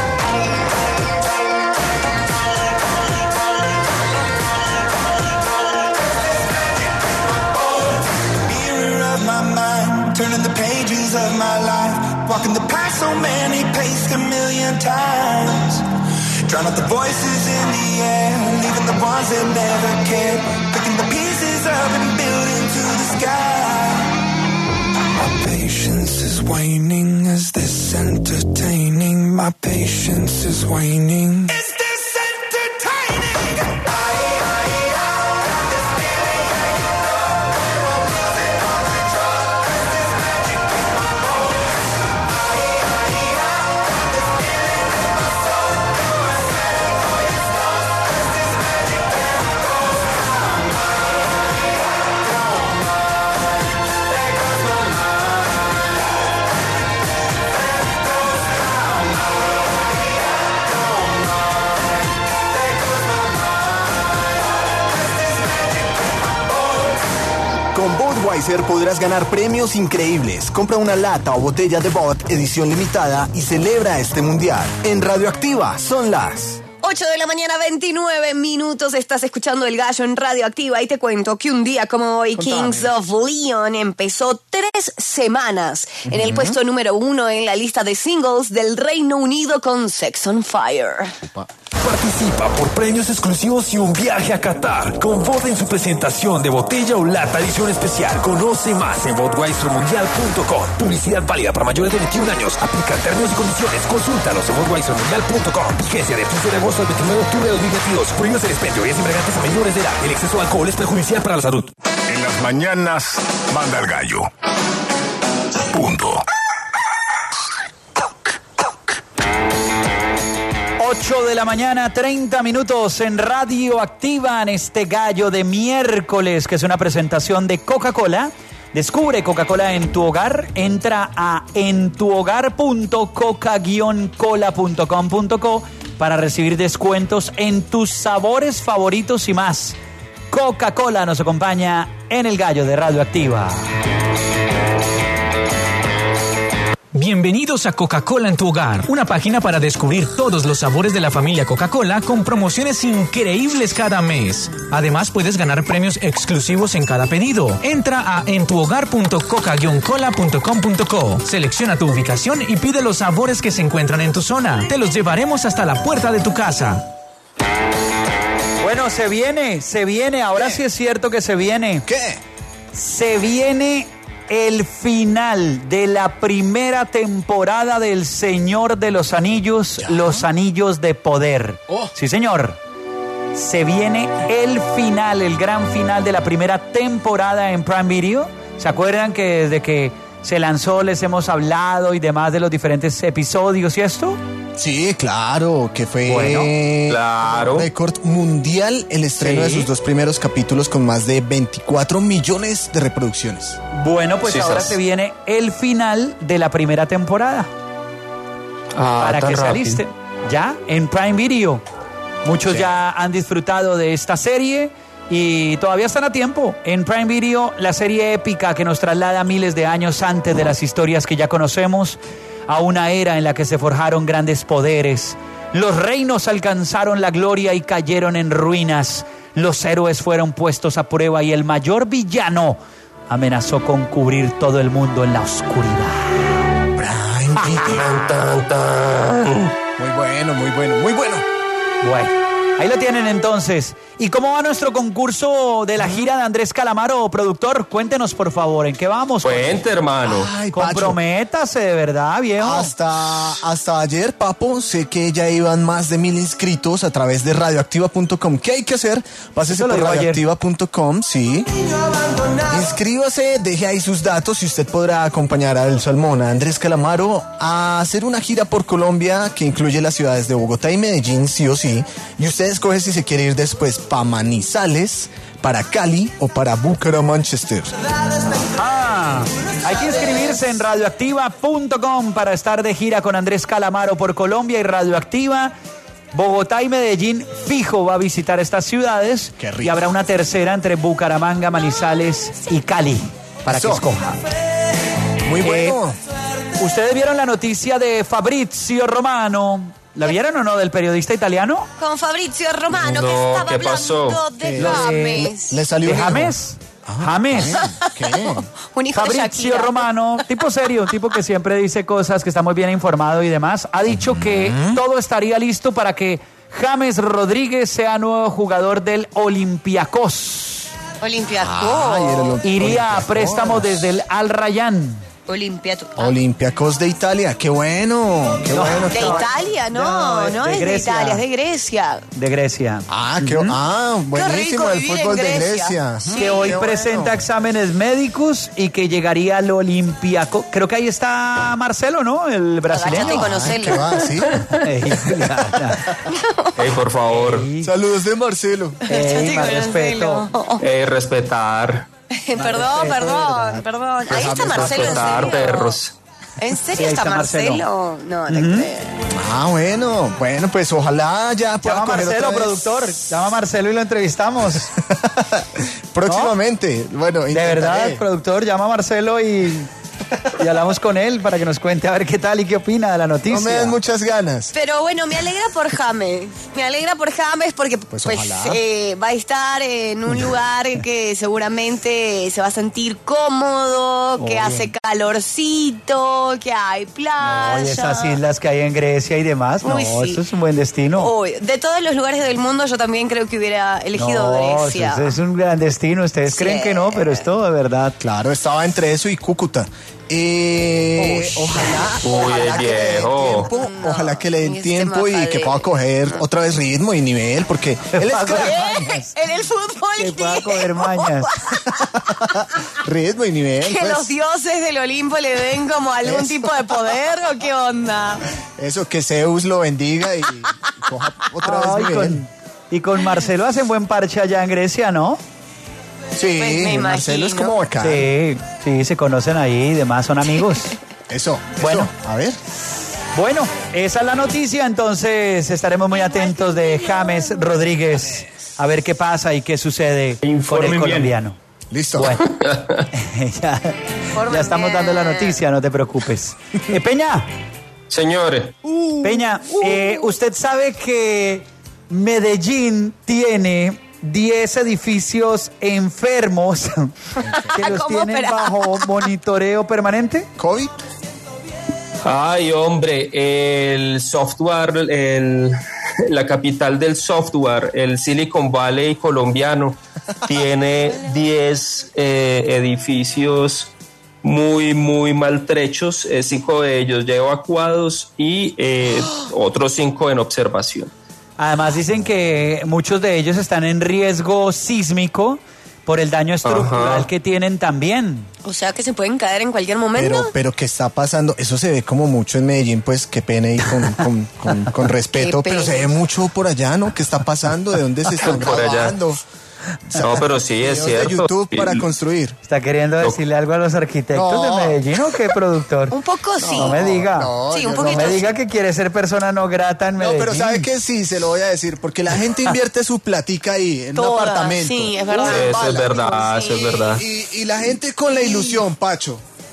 S5: Mirror of my mind, turning the pages of my life, walking the path so many paced 1,000,000 times. Drown out the voices in the air, leaving the ones that never cared, picking the pieces up and building to the sky. My patience is waning. Is this entertaining? My patience is waning. Is this entertaining? Got this feeling, yeah, you know, where I'm losing all control. 'Cause there's magic in my bones. Got this feeling in my soul. Go ahead and throw your stones. 'Cause there's magic in my bones. There goes my
S1: Con Budweiser podrás ganar premios increíbles. Compra una lata o botella de Bud edición limitada y celebra este mundial. En Radioactiva son las
S7: 8 de la mañana, 29 minutos. Estás escuchando El Gallo en Radioactiva y te cuento que un día como hoy, Kings of Leon empezó 3 semanas en el puesto número 1 en la lista de singles del Reino Unido con Sex on Fire.
S14: Participa por premios exclusivos y un viaje a Qatar. Con Bud en su presentación de botella o lata edición especial. Conoce más en budweisermundial.com. Publicidad válida para mayores de 21 años. Aplica términos y condiciones. Consúltalos en budweisermundial.com. Vigencia de 15 de agosto al 29 de octubre de 2022. Prohíbes el expendio y es embriagantes a menores de edad. El exceso de alcohol es perjudicial para la salud.
S3: En las mañanas, manda el gallo. Punto.
S6: 8 de la mañana, 30 minutos en Radioactiva en este gallo de miércoles, que es una presentación de Coca-Cola. Descubre Coca-Cola en tu hogar. Entra a entuhogar.coca-cola.com.co para recibir descuentos en tus sabores favoritos y más. Coca-Cola nos acompaña en el gallo de Radioactiva.
S15: Bienvenidos a Coca-Cola en tu hogar, una página para descubrir todos los sabores de la familia Coca-Cola con promociones increíbles cada mes. Además, puedes ganar premios exclusivos en cada pedido. Entra a entuhogar.coca-cola.com.co, selecciona tu ubicación y pide los sabores que se encuentran en tu zona. Te los llevaremos hasta la puerta de tu casa.
S6: Bueno, se viene, ahora sí es cierto que se viene.
S1: ¿Qué?
S6: Se viene el final de la primera temporada del Señor de los Anillos, ¿ya? Los Anillos de Poder. Oh. Sí, señor. Se viene el final, el gran final de la primera temporada en Prime Video. ¿Se acuerdan que desde que se lanzó les hemos hablado y demás de los diferentes episodios y esto?
S16: Sí, claro, que fue
S8: claro,
S16: récord mundial el estreno de sus 2 primeros capítulos con más de 24 millones de reproducciones.
S6: Bueno, pues ahora se viene el final de la primera temporada. Para que se alisten ya en Prime Video. Muchos ya han disfrutado de esta serie y todavía están a tiempo. En Prime Video, la serie épica que nos traslada miles de años antes de las historias que ya conocemos, a una era en la que se forjaron grandes poderes, Los reinos alcanzaron la gloria y cayeron en ruinas. Los héroes fueron puestos a prueba y el mayor villano amenazó con cubrir todo el mundo en la oscuridad.
S16: Muy bueno, muy bueno, muy bueno.
S6: Bueno, ahí lo tienen entonces. ¿Y cómo va nuestro concurso de la gira de Andrés Calamaro, productor? Cuéntenos, por favor, ¿en qué vamos?
S8: Cuente, hermano.
S16: Ay, Pacho.
S6: Comprométase, de verdad, viejo.
S16: Hasta ayer, Papo, sé que ya iban más de 1,000 inscritos a través de radioactiva.com. ¿Qué hay que hacer? Pásese por radioactiva.com, sí. Inscríbase, deje ahí sus datos y usted podrá acompañar a El Salmón, a Andrés Calamaro, a hacer una gira por Colombia que incluye las ciudades de Bogotá y Medellín, sí o sí. Y usted escoge si se quiere ir después para Manizales, para Cali o para Bucaramanga.
S6: Hay que inscribirse en radioactiva.com para estar de gira con Andrés Calamaro por Colombia y Radioactiva. Bogotá y Medellín fijo va a visitar estas ciudades.
S16: Qué rico.
S6: Y habrá una tercera entre Bucaramanga, Manizales y Cali para que escoja.
S16: Muy bueno.
S6: ¿Ustedes vieron la noticia de Fabrizio Romano? ¿La vieron o no, del periodista italiano?
S7: Con Fabrizio Romano,
S8: No,
S7: que estaba
S8: ¿qué pasó?
S7: hablando de James.
S16: Le salió
S6: ¿De
S16: viejo.
S6: James? James.
S16: ¿Qué?
S7: Un hijo de
S6: Fabrizio
S7: Shakira.
S6: Romano, tipo serio, un tipo que siempre dice cosas, que está muy bien informado y demás, ha dicho que todo estaría listo para que James Rodríguez sea nuevo jugador del Olympiacos.
S7: Olympiacos.
S6: Iría a préstamo desde el Al Rayyan.
S16: Olympiacos de Italia, qué bueno, qué bueno.
S7: De Italia, no es de
S6: Grecia.
S7: Italia, es de Grecia.
S6: De Grecia.
S16: Buenísimo el
S7: vivir
S16: fútbol
S7: en
S16: de
S7: Grecia.
S16: Grecia.
S7: Sí.
S6: Que hoy
S16: Qué
S6: presenta
S16: bueno.
S6: exámenes médicos y que llegaría al Olympiacos. Creo que ahí está Marcelo, ¿no? El brasileño.
S7: Agáchate y conocelo.
S16: ¿Qué va? ¿Sí?
S6: Ey, ya.
S8: Ey, por favor.
S16: Saludos de Marcelo.
S6: Ey, más respeto.
S8: Respetar.
S7: Perdón. Ahí está Marcelo, ¿en
S8: Respetar,
S7: serio?
S8: perros.
S7: ¿En serio
S6: Sí, ahí
S7: está
S6: está
S7: Marcelo? No, te creo.
S16: Bueno, pues ojalá ya pueda
S6: Llama a
S16: coger
S6: Marcelo,
S16: otra vez.
S6: productor. Llama a Marcelo y lo entrevistamos.
S16: Próximamente. Bueno,
S6: De
S16: intentaré.
S6: verdad, productor, llama a Marcelo y hablamos con él para que nos cuente a ver qué tal y qué opina de la noticia.
S16: No me den muchas ganas.
S7: Pero bueno, me alegra por James. Me alegra por James porque
S16: Pues
S7: pues,
S16: ojalá.
S7: va a estar en un lugar que seguramente se va a sentir cómodo, que hace calorcito, que hay playa.
S6: Oye, esas islas que hay en Grecia y demás, no,
S7: Uy, sí.
S6: eso es un buen destino.
S7: Uy, de todos los lugares del mundo yo también creo que hubiera elegido
S6: No,
S7: Grecia.
S6: eso es un gran destino. Ustedes creen que no, pero es todo de verdad.
S16: Claro, estaba entre eso y Cúcuta. Ojalá que le den
S8: viejo.
S16: tiempo, ojalá que le den
S7: Este
S16: tiempo y que pueda coger otra vez ritmo y nivel, porque él es crack.
S7: En el fútbol
S6: Que pueda
S7: tiene.
S6: coger mañas.
S16: Ritmo y nivel.
S7: Que
S16: pues.
S7: los dioses del Olimpo le den como algún
S16: Eso.
S7: tipo de poder o qué onda.
S16: Eso, que Zeus lo bendiga y coja otra vez
S6: Ay,
S16: nivel.
S6: y con Marcelo hacen buen parche allá en Grecia, ¿no?
S16: Sí,
S7: Pues me
S16: Marcelo es
S7: imagino.
S16: como acá.
S6: Sí, se conocen ahí y demás, son amigos.
S16: Eso,
S6: Bueno.
S16: a ver.
S6: Bueno, esa es la noticia, entonces estaremos muy atentos de James Rodríguez a ver qué pasa y qué sucede con
S8: Informen
S6: el
S8: bien.
S6: colombiano.
S16: Listo.
S6: Bueno, ya estamos dando la noticia, no te preocupes. Peña,
S8: Señores,
S6: Peña, usted sabe que Medellín tiene 10 edificios enfermos que los
S7: ¿Cómo
S6: tienen
S7: opera?
S6: bajo monitoreo permanente.
S16: ¿COVID?
S8: ay, hombre, el software, la capital del software, el Silicon Valley colombiano, tiene 10 edificios muy, muy maltrechos, 5 de ellos ya evacuados y otros 5 en observación.
S6: Además dicen que muchos de ellos están en riesgo sísmico por el daño estructural
S8: Ajá.
S6: que tienen también.
S7: O sea que se pueden caer en cualquier momento.
S16: Pero ¿qué está pasando? Eso se ve como mucho en Medellín, pues qué pena y con respeto,
S7: Qué
S16: pero se
S7: pena.
S16: ve mucho por allá, ¿no? ¿Qué está pasando? ¿De dónde se están
S8: Por allá.
S16: grabando?
S8: No, pero sí es
S16: Videos de
S8: cierto.
S16: YouTube para construir.
S6: ¿Está queriendo decirle algo a los arquitectos
S16: No.
S6: de Medellín o qué, productor?
S7: Un poco sí.
S6: No me diga.
S16: No,
S7: Sí, un
S16: yo
S7: poquito.
S6: No me diga que quiere ser persona no grata en
S16: No,
S6: Medellín.
S16: pero ¿sabe qué? Sí, se lo voy a decir, porque la gente invierte su platica ahí, en un
S7: Toda,
S16: apartamento.
S7: sí, es verdad.
S8: Eso es verdad, eso es verdad.
S16: Y la gente con la ilusión, Pacho.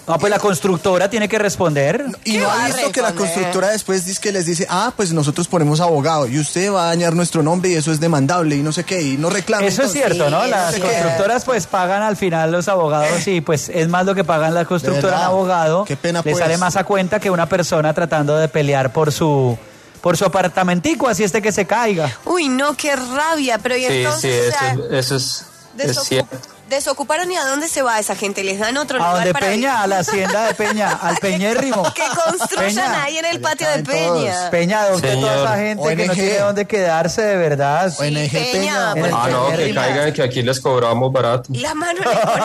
S6: No, pues la constructora tiene que responder.
S16: Y no ha visto que la constructora después dice que les dice, pues nosotros ponemos abogado y usted va a dañar nuestro nombre y eso es demandable y no sé qué, y no reclama.
S6: Eso es cierto, ¿no? Las constructoras pues pagan al final los abogados y pues es más lo que pagan las constructoras en abogado.
S16: Qué pena,
S6: le
S16: pues.
S6: sale más a cuenta que una persona tratando de pelear por su apartamentico, así que se caiga.
S7: Uy, no, qué rabia, pero y entonces...
S8: eso es cierto.
S7: ¿Desocuparon y a dónde se va esa gente? ¿Les dan otro lugar
S6: ¿A dónde
S7: para
S6: Peña?
S7: vivir?
S6: A la hacienda de Peña, al Peñérrimo.
S7: Que construyan ahí en el patio de Peña.
S6: Peña, adopte toda esa gente
S16: ONG.
S6: que no tiene dónde quedarse de verdad.
S16: ONG
S7: Peña.
S8: No, que caigan, que aquí les cobramos barato.
S7: La mano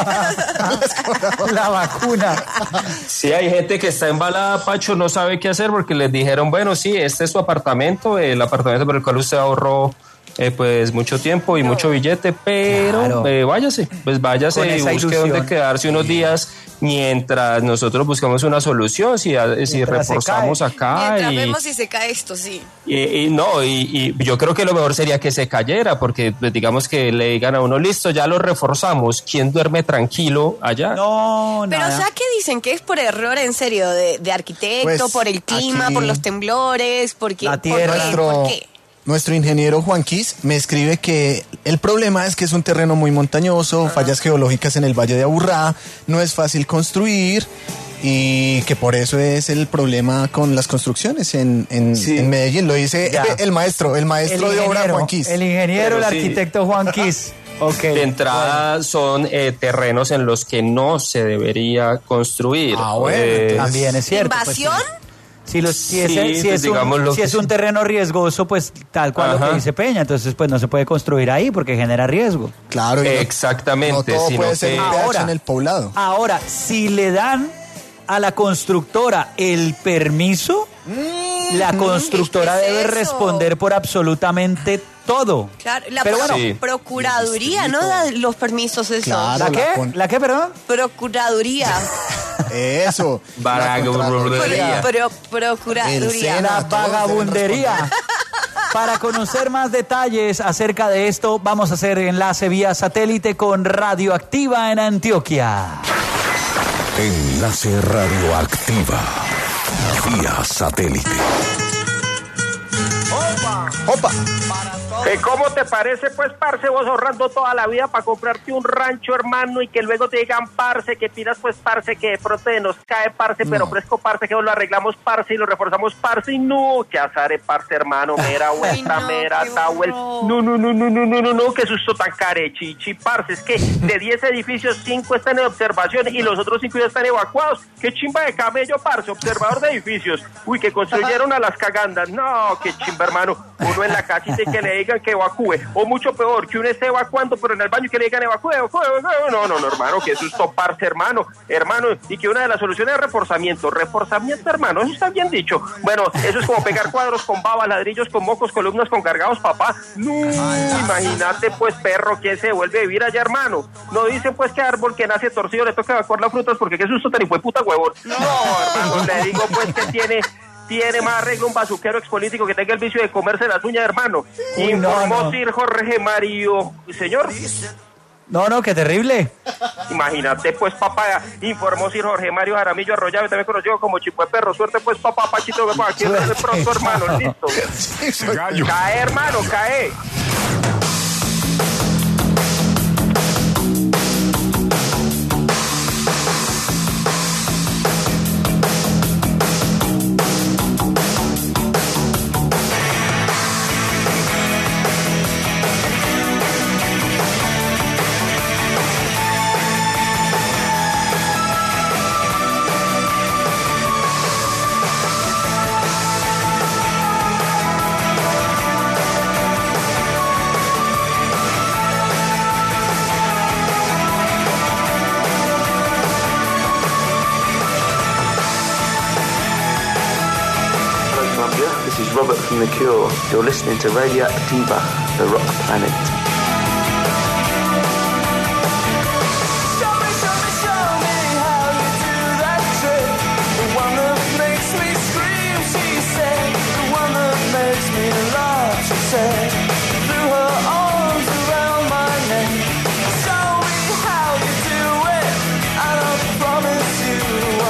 S6: La vacuna.
S8: Sí, hay gente que está embalada, Pacho, no sabe qué hacer porque les dijeron, bueno, sí, este es su apartamento, el apartamento por el cual usted ahorró pues mucho tiempo y mucho billete, pero váyase y busque dónde quedarse unos días mientras nosotros buscamos una solución, si reforzamos acá.
S7: Mientras vemos si se cae esto, sí.
S8: Y yo creo que lo mejor sería que se cayera, porque pues, digamos que le digan a uno, listo, ya lo reforzamos, ¿quién duerme tranquilo allá?
S6: No,
S7: pero ¿sabes qué dicen? Que es por error, en serio, de arquitecto,
S16: Pues,
S7: por el clima,
S16: aquí,
S7: por los temblores, porque...
S6: la tierra.
S7: ¿Por qué?
S16: Nuestro ingeniero Juan Quis me escribe que el problema es que es un terreno muy montañoso, fallas geológicas en el Valle de Aburrá, no es fácil construir y que por eso es el problema con las construcciones en Medellín. Lo dice el maestro de obra Juan Quis.
S6: El ingeniero, el arquitecto Juan Quis. Okay.
S8: De entrada son terrenos en los que no se debería construir.
S6: También es cierto.
S7: ¿Invasión?
S6: Pues, si es un terreno riesgoso, pues tal cual lo que dice Peña, entonces pues no se puede construir ahí porque genera riesgo.
S16: Claro.
S8: Exactamente.
S16: No todo puede ser un PH en el poblado.
S6: Ahora, si le dan a la constructora el permiso, la constructora debe responder por absolutamente todo.
S7: Claro,
S6: pero
S7: Procuraduría no da los permisos esos.
S16: Claro,
S6: ¿La qué, perdón?
S7: Procuraduría.
S16: Eso.
S8: Vagabundería.
S7: Procuraduría.
S6: La vagabundería. Para conocer más detalles acerca de esto, vamos a hacer enlace vía satélite con Radioactiva en Antioquia.
S3: Enlace Radioactiva vía satélite.
S16: ¡Opa!
S17: ¿Cómo te parece, pues, parce, vos ahorrando toda la vida para comprarte un rancho, hermano, y que luego te digan, parce, que pidas, pues, parce, que de pronto nos cae, parce, pero fresco, parce, que lo arreglamos, parce, y lo reforzamos, parce, y no, que azare, parce, hermano, mera vuelta, mera tawel, no, qué susto tan carechichi, parce, es que de 10 edificios, 5 están en observación y los otros 5 ya están evacuados, qué chimba de camello, parce, observador de edificios, uy, que construyeron a las cagandas, no, qué chimba, hermano, uno en la casita y que le digan que evacúe, o mucho peor, que uno esté evacuando, pero en el baño y que le digan evacúe, no, hermano, que susto, parce, hermano, y que una de las soluciones es reforzamiento, hermano, eso está bien dicho, bueno, eso es como pegar cuadros con baba, ladrillos con mocos, columnas con cargados, papá, no, imagínate, pues, perro, ¿quién se vuelve a vivir allá, hermano? No dicen, pues, que árbol que nace torcido le toca evacuar las frutas, porque qué susto tan hijueputa huevón, no, hermano, le digo, pues, que tiene más arreglo un bazuquero expolítico que tenga el vicio de comerse las uñas, hermano. Informó Sir Jorge Mario, señor.
S6: No, qué terrible.
S17: Imagínate, pues, papá, informó Sir Jorge Mario Jaramillo Arroyave, también conocido como Chipo de Perro. Suerte, pues, papá, Pachito, que aquí de pronto, hermano, listo. Cae, hermano, cae.
S18: This is Robert from The Cure. You're listening to Radioactiva, the rock planet.
S5: Show me how you do it, and I promise you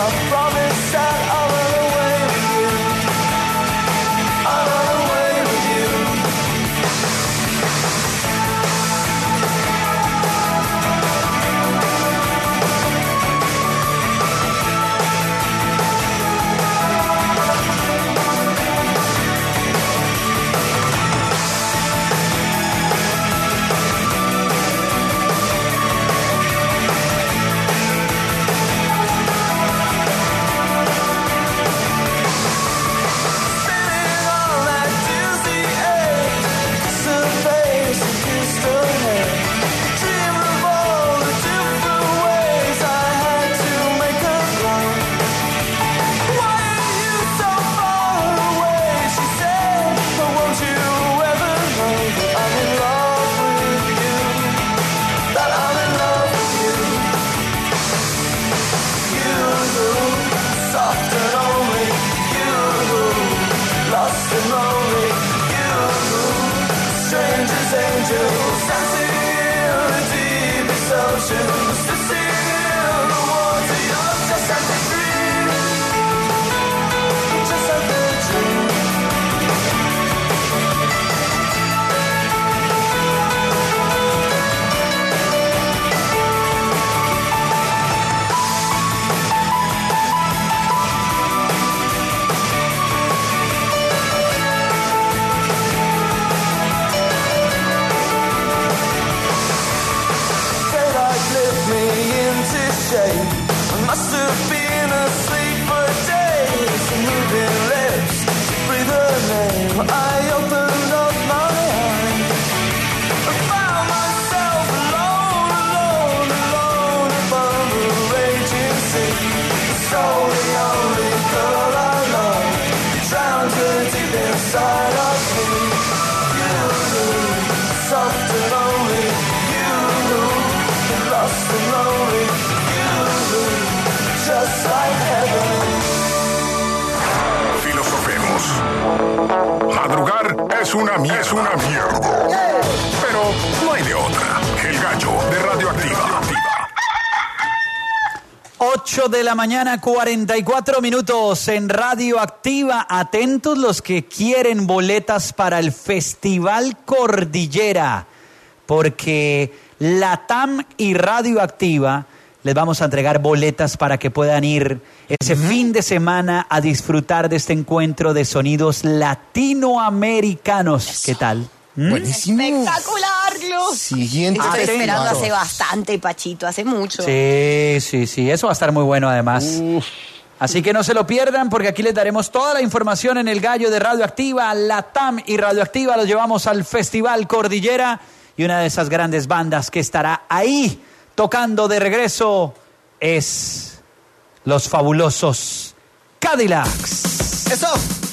S5: angels dancing in the deepest oceans, dancing in the water. You're just like a dream, just like a dream. I must have been asleep for days. Moving lips, breathe her name. I opened up my eyes. I found myself alone, alone, alone above the raging sea. So the only girl I love drowned her deep inside of me. You, soft and lonely. You, lost and lonely. Just like heaven.
S3: Filosofemos. Madrugar es una mierda. Pero no hay de otra. El Gallo de Radioactiva.
S6: 8 de la mañana, 44 minutos en Radioactiva. Atentos los que quieren boletas para el Festival Cordillera, porque Latam y Radioactiva les vamos a entregar boletas para que puedan ir ese fin de semana a disfrutar de este encuentro de sonidos latinoamericanos. ¿Qué tal?
S16: Buenísimo.
S7: Espectacular, Glo.
S16: Siguiente.
S7: Estoy esperando hace bastante, Pachito, hace mucho.
S6: Sí, eso va a estar muy bueno además. Así que no se lo pierdan, porque aquí les daremos toda la información en el Gallo de Radioactiva. Latam y Radioactiva los llevamos al Festival Cordillera, y una de esas grandes bandas que estará ahí tocando de regreso es los fabulosos Cadillacs.
S16: ¡Eso!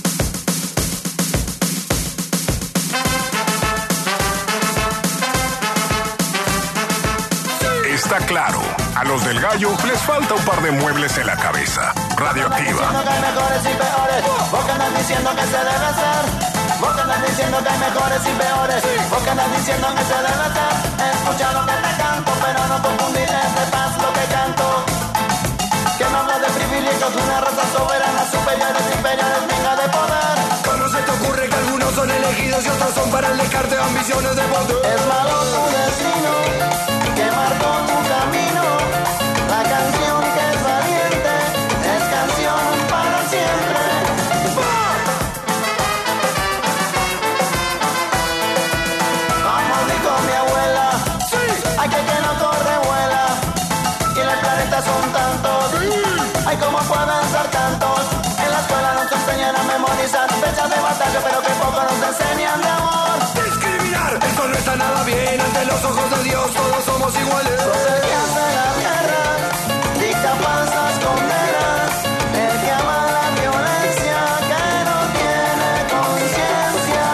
S3: Está claro, a los del Gallo les falta un par de muebles en la cabeza. Radioactiva.
S5: Diciendo que hay mejores y peores, vos que andas diciendo que se debe hacer. Vos que andas diciendo que hay mejores y peores, vos que andas diciendo que se debe hacer. Escucha lo que te canto, pero no confundir de paz lo que canto. Que no habla de privilegios, una raza soberana, superiores, inferiores, venga de poder.
S2: ¿Cómo se te ocurre que algunos son elegidos y otros son para el descarte de ambiciones de poder?
S5: Es malo tu destino, que marcó tu camino. La canción que es valiente es canción para siempre. Como dijo mi abuela, hay que no corre vuela. Y los planetas son tantos, ay cómo pueden ser tantos. En la escuela nos enseñan a memorizar fechas de batalla, pero que poco nos enseñan de amor.
S2: Discriminar, esto no está nada bien. Ante los ojos de Dios todos somos iguales.
S5: Sos el que hace la guerra, dicta falsas condenas. El que ama la violencia, que no tiene conciencia.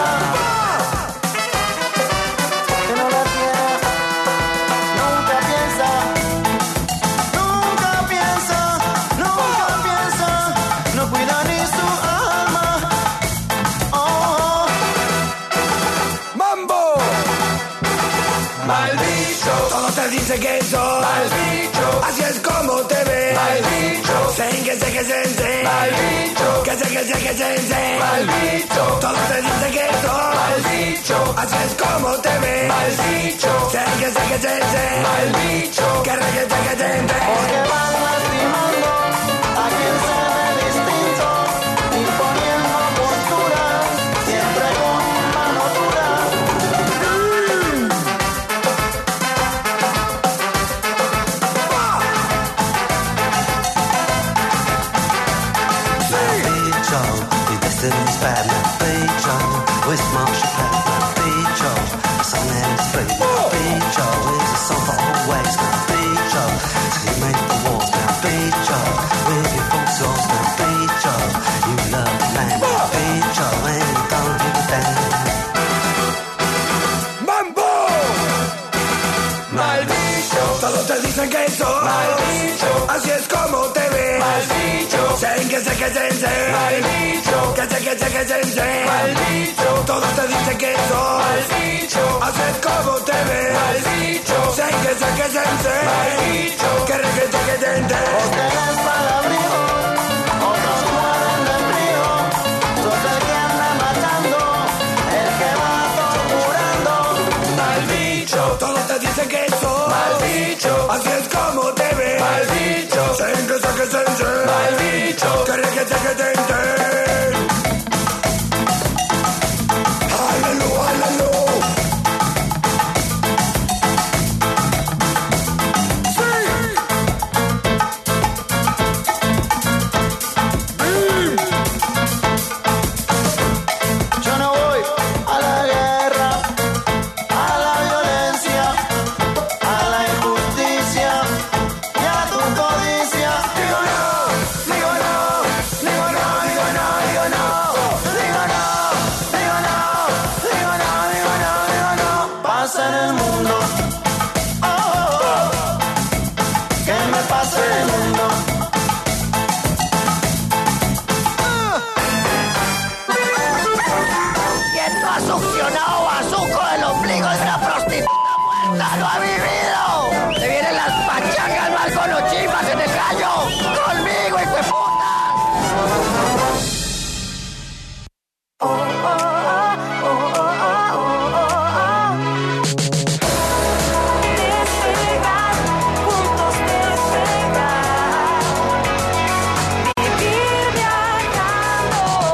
S5: Que no la tiene, nunca piensa. Nunca piensa, nunca piensa. No cuida ni su alma. Oh.
S2: ¡Mambo!
S5: Mal bicho,
S2: Todos te dicen que sos
S5: mal bicho,
S2: así es como te ves.
S5: mal bicho,
S2: Sen que sé que se
S5: mal bicho,
S2: que se
S5: mal bicho,
S2: Todos te dicen que sos
S5: mal bicho,
S2: así es como te ves.
S5: mal bicho,
S2: Sen que se
S5: mal bicho.
S2: que
S5: Porque van lastimando a quien se ve distinto, imponiendo posturas, siempre con mano dura.
S2: Mal bicho, todos te dicen que sos
S5: Mal bicho,
S2: así es como te ves.
S5: mal bicho,
S2: Sen que
S5: Mal bicho. Mal bicho. Todos te dicen que sos. Mal bicho. Haces como te ves. Mal bicho. Sé. Mal bicho. Que ustedes palabrijo, otros mueren de frío. Sos el que anda matando, el que va torturando. Mal bicho. Todos te dicen que sos. Mal bicho. Así es como te ves. Mal bicho. Mal bicho. Yo no voy a la guerra, a la violencia, a la injusticia y a tu codicia. Digo no, digo no, digo no, digo no, digo no, digo no, digo no, digo no, digo no, digo no. Pasa en el mundo, oh, oh, oh. Que me pasa en el mundo. ¿Quién no ha succionado bazuco del ombligo de una prostituta muerta? ¡Lo ha vivido! ¡Se vienen las pachangas mal con los chivas en el gallo! ¡Conmigo, hijo de puta! Oh, oh, oh, oh, oh, oh, oh. Despegar, juntos despegar. Vivir viajando.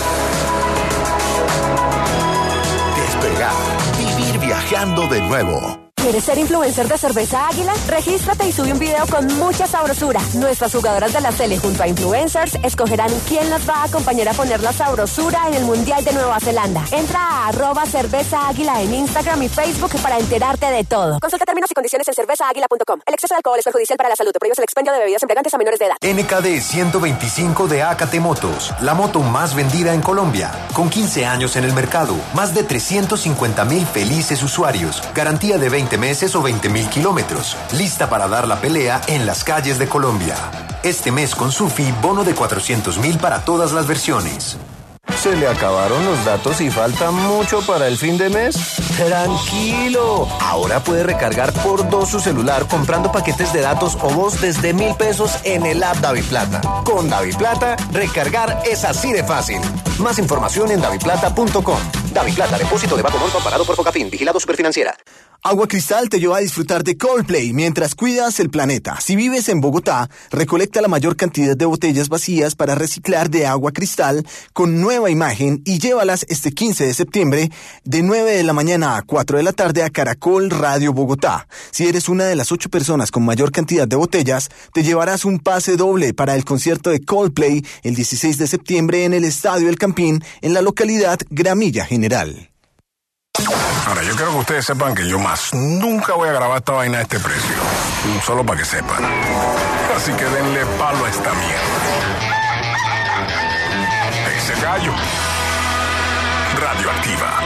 S13: Despegar. Vivir viajando de nuevo.
S19: ¿Quieres ser influencer de Cerveza Águila? Regístrate y sube un video con mucha sabrosura. Nuestras jugadoras de la Sele junto a influencers escogerán quién las va a acompañar a poner la sabrosura en el Mundial de Nueva Zelanda. Entra a @cerveza águila en Instagram y Facebook para enterarte de todo. Consulta términos y condiciones en cervezaaguila.com. El exceso de alcohol es perjudicial para la salud. Prohíbe el expendio de bebidas embriagantes a menores de edad.
S20: NKD 125 de AKT Motos, la moto más vendida en Colombia. Con 15 años en el mercado, más de 350,000 felices usuarios, garantía de 20 meses o 20,000 kilómetros, lista para dar la pelea en las calles de Colombia. Este mes con Sufi, bono de 400,000 para todas las versiones.
S21: ¿Se le acabaron los datos y falta mucho para el fin de mes? ¡Tranquilo! Ahora puede recargar por 2 su celular comprando paquetes de datos o voz desde 1,000 pesos en el app DaviPlata. Con DaviPlata, recargar es así de fácil. Más información en daviplata.com. DaviPlata, depósito de bajo monto amparado por Focafin, vigilado Superfinanciera.
S1: Agua Cristal te lleva a disfrutar de Coldplay mientras cuidas el planeta. Si vives en Bogotá, recolecta la mayor cantidad de botellas vacías para reciclar de Agua Cristal con nueva imagen y llévalas este 15 de septiembre de 9 de la mañana a 4 de la tarde a Caracol Radio Bogotá. Si eres una de las 8 personas con mayor cantidad de botellas, te llevarás un pase doble para el concierto de Coldplay el 16 de septiembre en el Estadio El Campín en la localidad Gramilla General.
S3: Ahora, yo quiero que ustedes sepan que yo más nunca voy a grabar esta vaina a este precio. Solo para que sepan. Así que denle palo a esta mierda. Ese gallo. Radioactiva.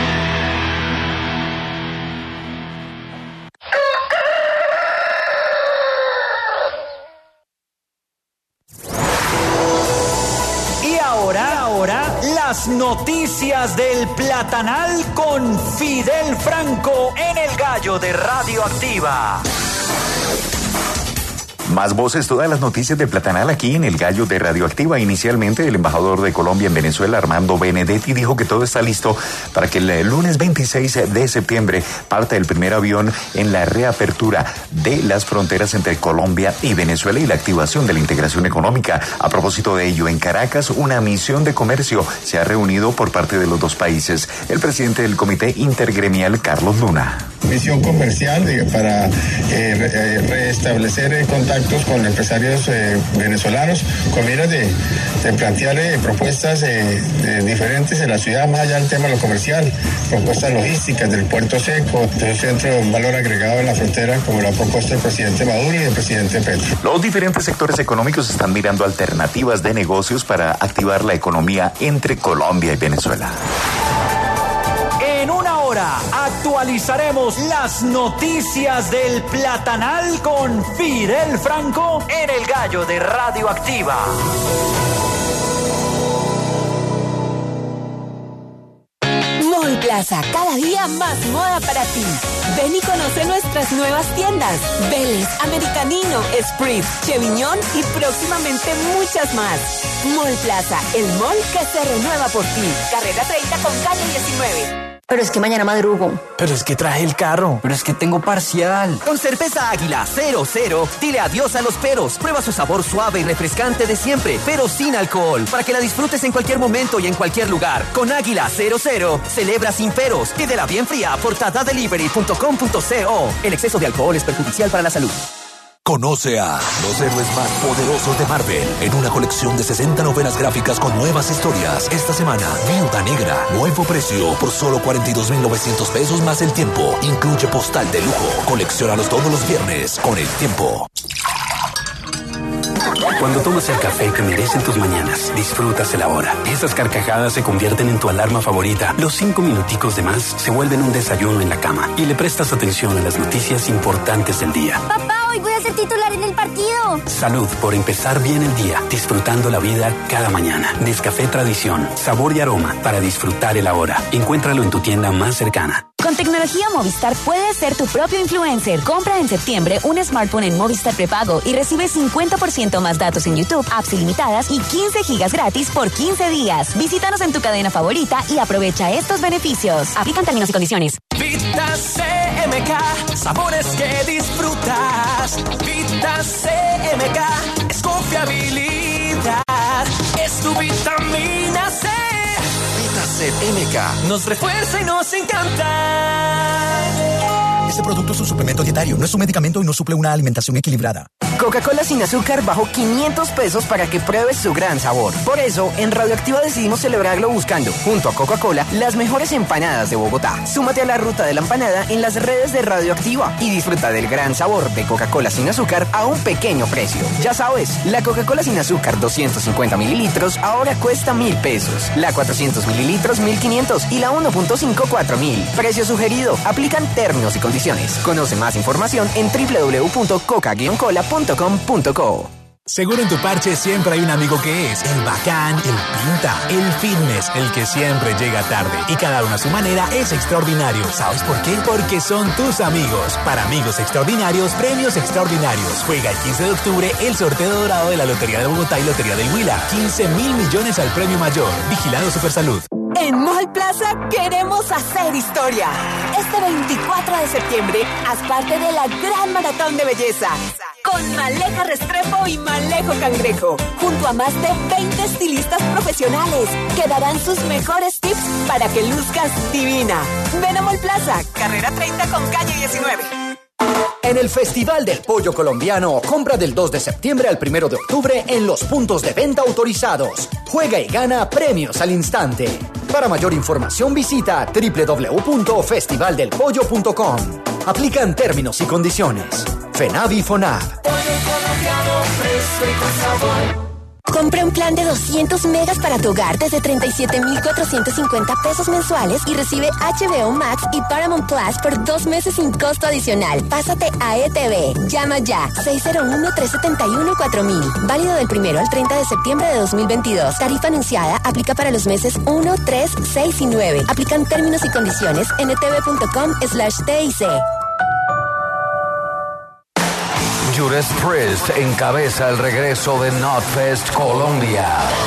S6: Y ahora, las noticias del Platanal con Fidel Franco en el Gallo de Radioactiva.
S22: Más voces, todas las noticias de Platanal aquí en el Gallo de Radioactiva. Inicialmente, el embajador de Colombia en Venezuela, Armando Benedetti, dijo que todo está listo para que el lunes 26 de septiembre parta el primer avión en la reapertura de las fronteras entre Colombia y Venezuela y la activación de la integración económica. A propósito de ello, en Caracas, una misión de comercio se ha reunido por parte de los dos países. El presidente del Comité Intergremial, Carlos Luna.
S23: Misión comercial para restablecer contactos con empresarios venezolanos con miras de plantear propuestas diferentes en la ciudad, más allá del tema de lo comercial, propuestas logísticas del puerto seco, de un centro de valor agregado en la frontera, como la propuesta del presidente Maduro y del presidente Petro.
S22: Los diferentes sectores económicos están mirando alternativas de negocios para activar la economía entre Colombia y Venezuela.
S6: En una hora hora actualizaremos las noticias del Platanal con Fidel Franco en El Gallo de Radioactiva.
S19: Mall Plaza, cada día más moda para ti. Ven y conoce nuestras nuevas tiendas. Vélez, Americanino, Sprit, Cheviñón y próximamente muchas más. Mall Plaza, el mall que se renueva por ti. Carrera 30 con calle 19.
S4: Pero es que mañana madrugo.
S9: Pero es que traje el carro.
S4: Pero es que tengo parcial.
S10: Con cerveza Águila 00, dile adiós a los peros. Prueba su sabor suave y refrescante de siempre, pero sin alcohol, para que la disfrutes en cualquier momento y en cualquier lugar. Con Águila 00, celebra sin peros. Pídela bien fría por tadadelivery.com.co. El exceso de alcohol es perjudicial para la salud.
S14: Conoce a los héroes más poderosos de Marvel en una colección de 60 novelas gráficas con nuevas historias. Esta semana, Viuda Negra, nuevo precio por solo 42,900 pesos más el tiempo. Incluye postal de lujo. Colecciónalos todos los viernes con el tiempo.
S24: Cuando tomas el café que merecen tus mañanas, disfrutas el ahora. Esas carcajadas se convierten en tu alarma favorita. Los 5 minuticos de más se vuelven un desayuno en la cama y le prestas atención a las noticias importantes del día.
S12: Papá, hoy voy a ser titular en el partido.
S24: Salud por empezar bien el día, disfrutando la vida cada mañana. Nescafé Tradición, sabor y aroma para disfrutar el ahora. Encuéntralo en tu tienda más cercana.
S19: Con tecnología Movistar puedes ser tu propio influencer. Compra en septiembre un smartphone en Movistar prepago y recibe 50% más datos en YouTube, apps ilimitadas y 15 gigas gratis por 15 días. Visítanos en tu cadena favorita y aprovecha estos beneficios. Aplican términos y condiciones.
S25: Vita CMK, sabores que disfrutas. Vita CMK, es confiabilidad. Es tu vitamina C.
S10: CMK
S25: nos refuerza y nos encanta.
S26: Este producto es un suplemento dietario, no es un medicamento y no suple una alimentación equilibrada.
S10: Coca-Cola sin azúcar bajó 500 pesos para que pruebes su gran sabor. Por eso, en Radioactiva decidimos celebrarlo buscando, junto a Coca-Cola, las mejores empanadas de Bogotá. Súmate a la ruta de la empanada en las redes de Radioactiva y disfruta del gran sabor de Coca-Cola sin azúcar a un pequeño precio. Ya sabes, la Coca-Cola sin azúcar 250 mililitros ahora cuesta 1,000 pesos. La 400 mililitros 1,500 y la 1.5 4,000. Precio sugerido. Aplican términos y condiciones. Conoce más información en www.coca-cola.com.co.
S27: Seguro en tu parche siempre hay un amigo que es el bacán, el pinta, el fitness, el que siempre llega tarde. Y cada uno a su manera es extraordinario. ¿Sabes por qué? Porque son tus amigos. Para amigos extraordinarios, premios extraordinarios. Juega el 15 de octubre el sorteo dorado de la Lotería de Bogotá y Lotería del Huila. 15,000 millones al premio mayor. Vigilado Supersalud.
S19: En Mall Plaza queremos hacer historia. Este 24 de septiembre, haz parte de la gran maratón de belleza. Con Maleja Restrepo y Malejo Cangrejo, junto a más de 20 estilistas profesionales que darán sus mejores tips para que luzcas divina. Ven a Mall Plaza, carrera 30 con calle 19.
S28: En el Festival del Pollo Colombiano, compra del 2 de septiembre al 1 de octubre en los puntos de venta autorizados. Juega y gana premios al instante. Para mayor información visita www.festivaldelpollo.com. Aplican términos y condiciones. FENAVI FONAV.
S19: Compra un plan de 200 megas para tu hogar desde 37,450 pesos mensuales y recibe HBO Max y Paramount Plus por 2 meses sin costo adicional. Pásate a ETV. Llama ya. 601-371-4000. Válido del 1 al 30 de septiembre de 2022. Tarifa anunciada. Aplica para los meses 1, 3, 6 y 9. Aplican términos y condiciones en etv.com/TIC.
S29: Judas Priest encabeza el regreso de Notfest Colombia.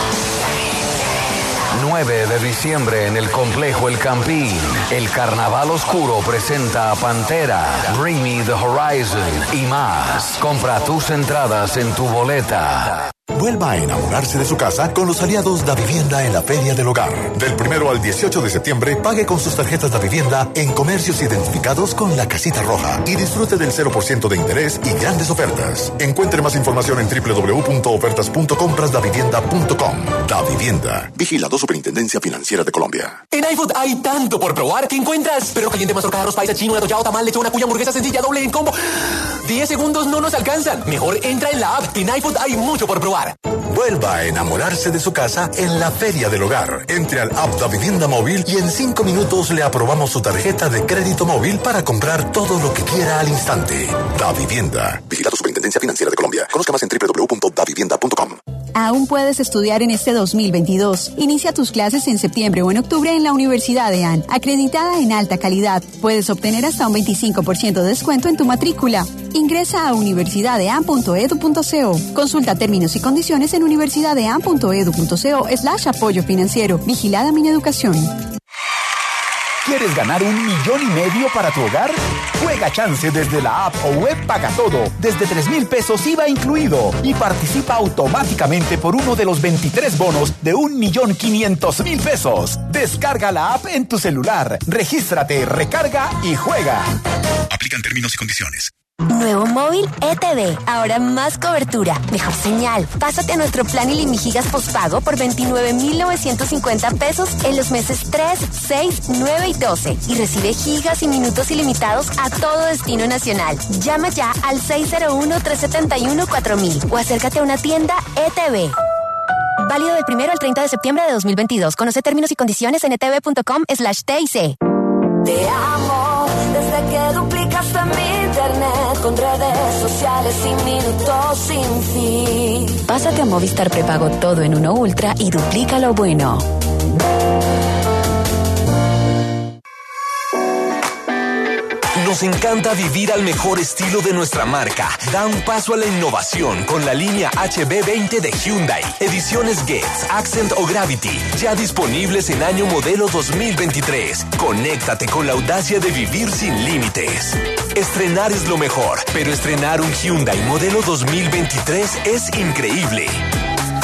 S29: 9 de diciembre en el complejo El Campín. El Carnaval Oscuro presenta a Pantera, Bring Me the Horizon y más. Compra tus entradas en tu boleta.
S30: Vuelva a enamorarse de su casa con los aliados Da Vivienda en la Feria del Hogar. Del 1 al 18 de septiembre, pague con sus tarjetas Da Vivienda en comercios identificados con la casita roja y disfrute del 0% de interés y grandes ofertas. Encuentre más información en www.ofertas.comprasdavivienda.com. Da Vivienda. Vigilado Superintendencia Financiera de Colombia.
S31: En iFood hay tanto por probar que encuentras perro caliente, mazorca, arroz paisa, chino, atollado, tamal, lechona, cuya, hamburguesa sencilla, doble en combo. 10 segundos no nos alcanzan. Mejor entra en la app. En iFood hay mucho por probar.
S30: Vuelva a enamorarse de su casa en la Feria del Hogar. Entre al app Da Vivienda Móvil y en 5 minutos le aprobamos su tarjeta de crédito móvil para comprar todo lo que quiera al instante. Da Vivienda. Vigilado Superintendencia Financiera de Colombia. Conozca más en www.davivienda.com.
S2: Aún puedes estudiar en este 2022. Inicia tus clases en septiembre o en octubre en la Universidad de AN, acreditada en alta calidad. Puedes obtener hasta un 25% de descuento en tu matrícula. Ingresa a universidadean.edu.co. Consulta términos y condiciones en universidadean.edu.co/apoyo financiero. Vigilada Mineducación.
S5: ¿Quieres ganar 1,5 millones para tu hogar? Juega chance desde la app o web Paga Todo, desde 3,000 pesos IVA incluido, y participa automáticamente por uno de los 23 bonos de 1,500,000 pesos. Descarga la app en tu celular, regístrate, recarga y juega.
S30: Aplican términos y condiciones.
S19: Nuevo móvil ETV, ahora más cobertura, mejor señal. Pásate a nuestro plan Ilimigigas postpago por 29,950 pesos en los meses 3, 6, 9 y 12 y recibe gigas y minutos ilimitados a todo destino nacional. Llama ya al 601-371-4000 o acércate a una tienda ETV. Válido del 1 al 30 de septiembre de 2022. Conoce términos y condiciones en etv.com/TIC.
S7: Te amo desde que duplicaste mi internet con redes sociales y minutos sin fin.
S19: Pásate a Movistar Prepago Todo en Uno Ultra y duplica lo bueno.
S31: Nos encanta vivir al mejor estilo de nuestra marca. Da un paso a la innovación con la línea HB20 de Hyundai. Ediciones Getz, Accent o Gravity. Ya disponibles en año modelo 2023. Conéctate con la audacia de vivir sin límites. Estrenar es lo mejor, pero estrenar un Hyundai modelo 2023 es increíble.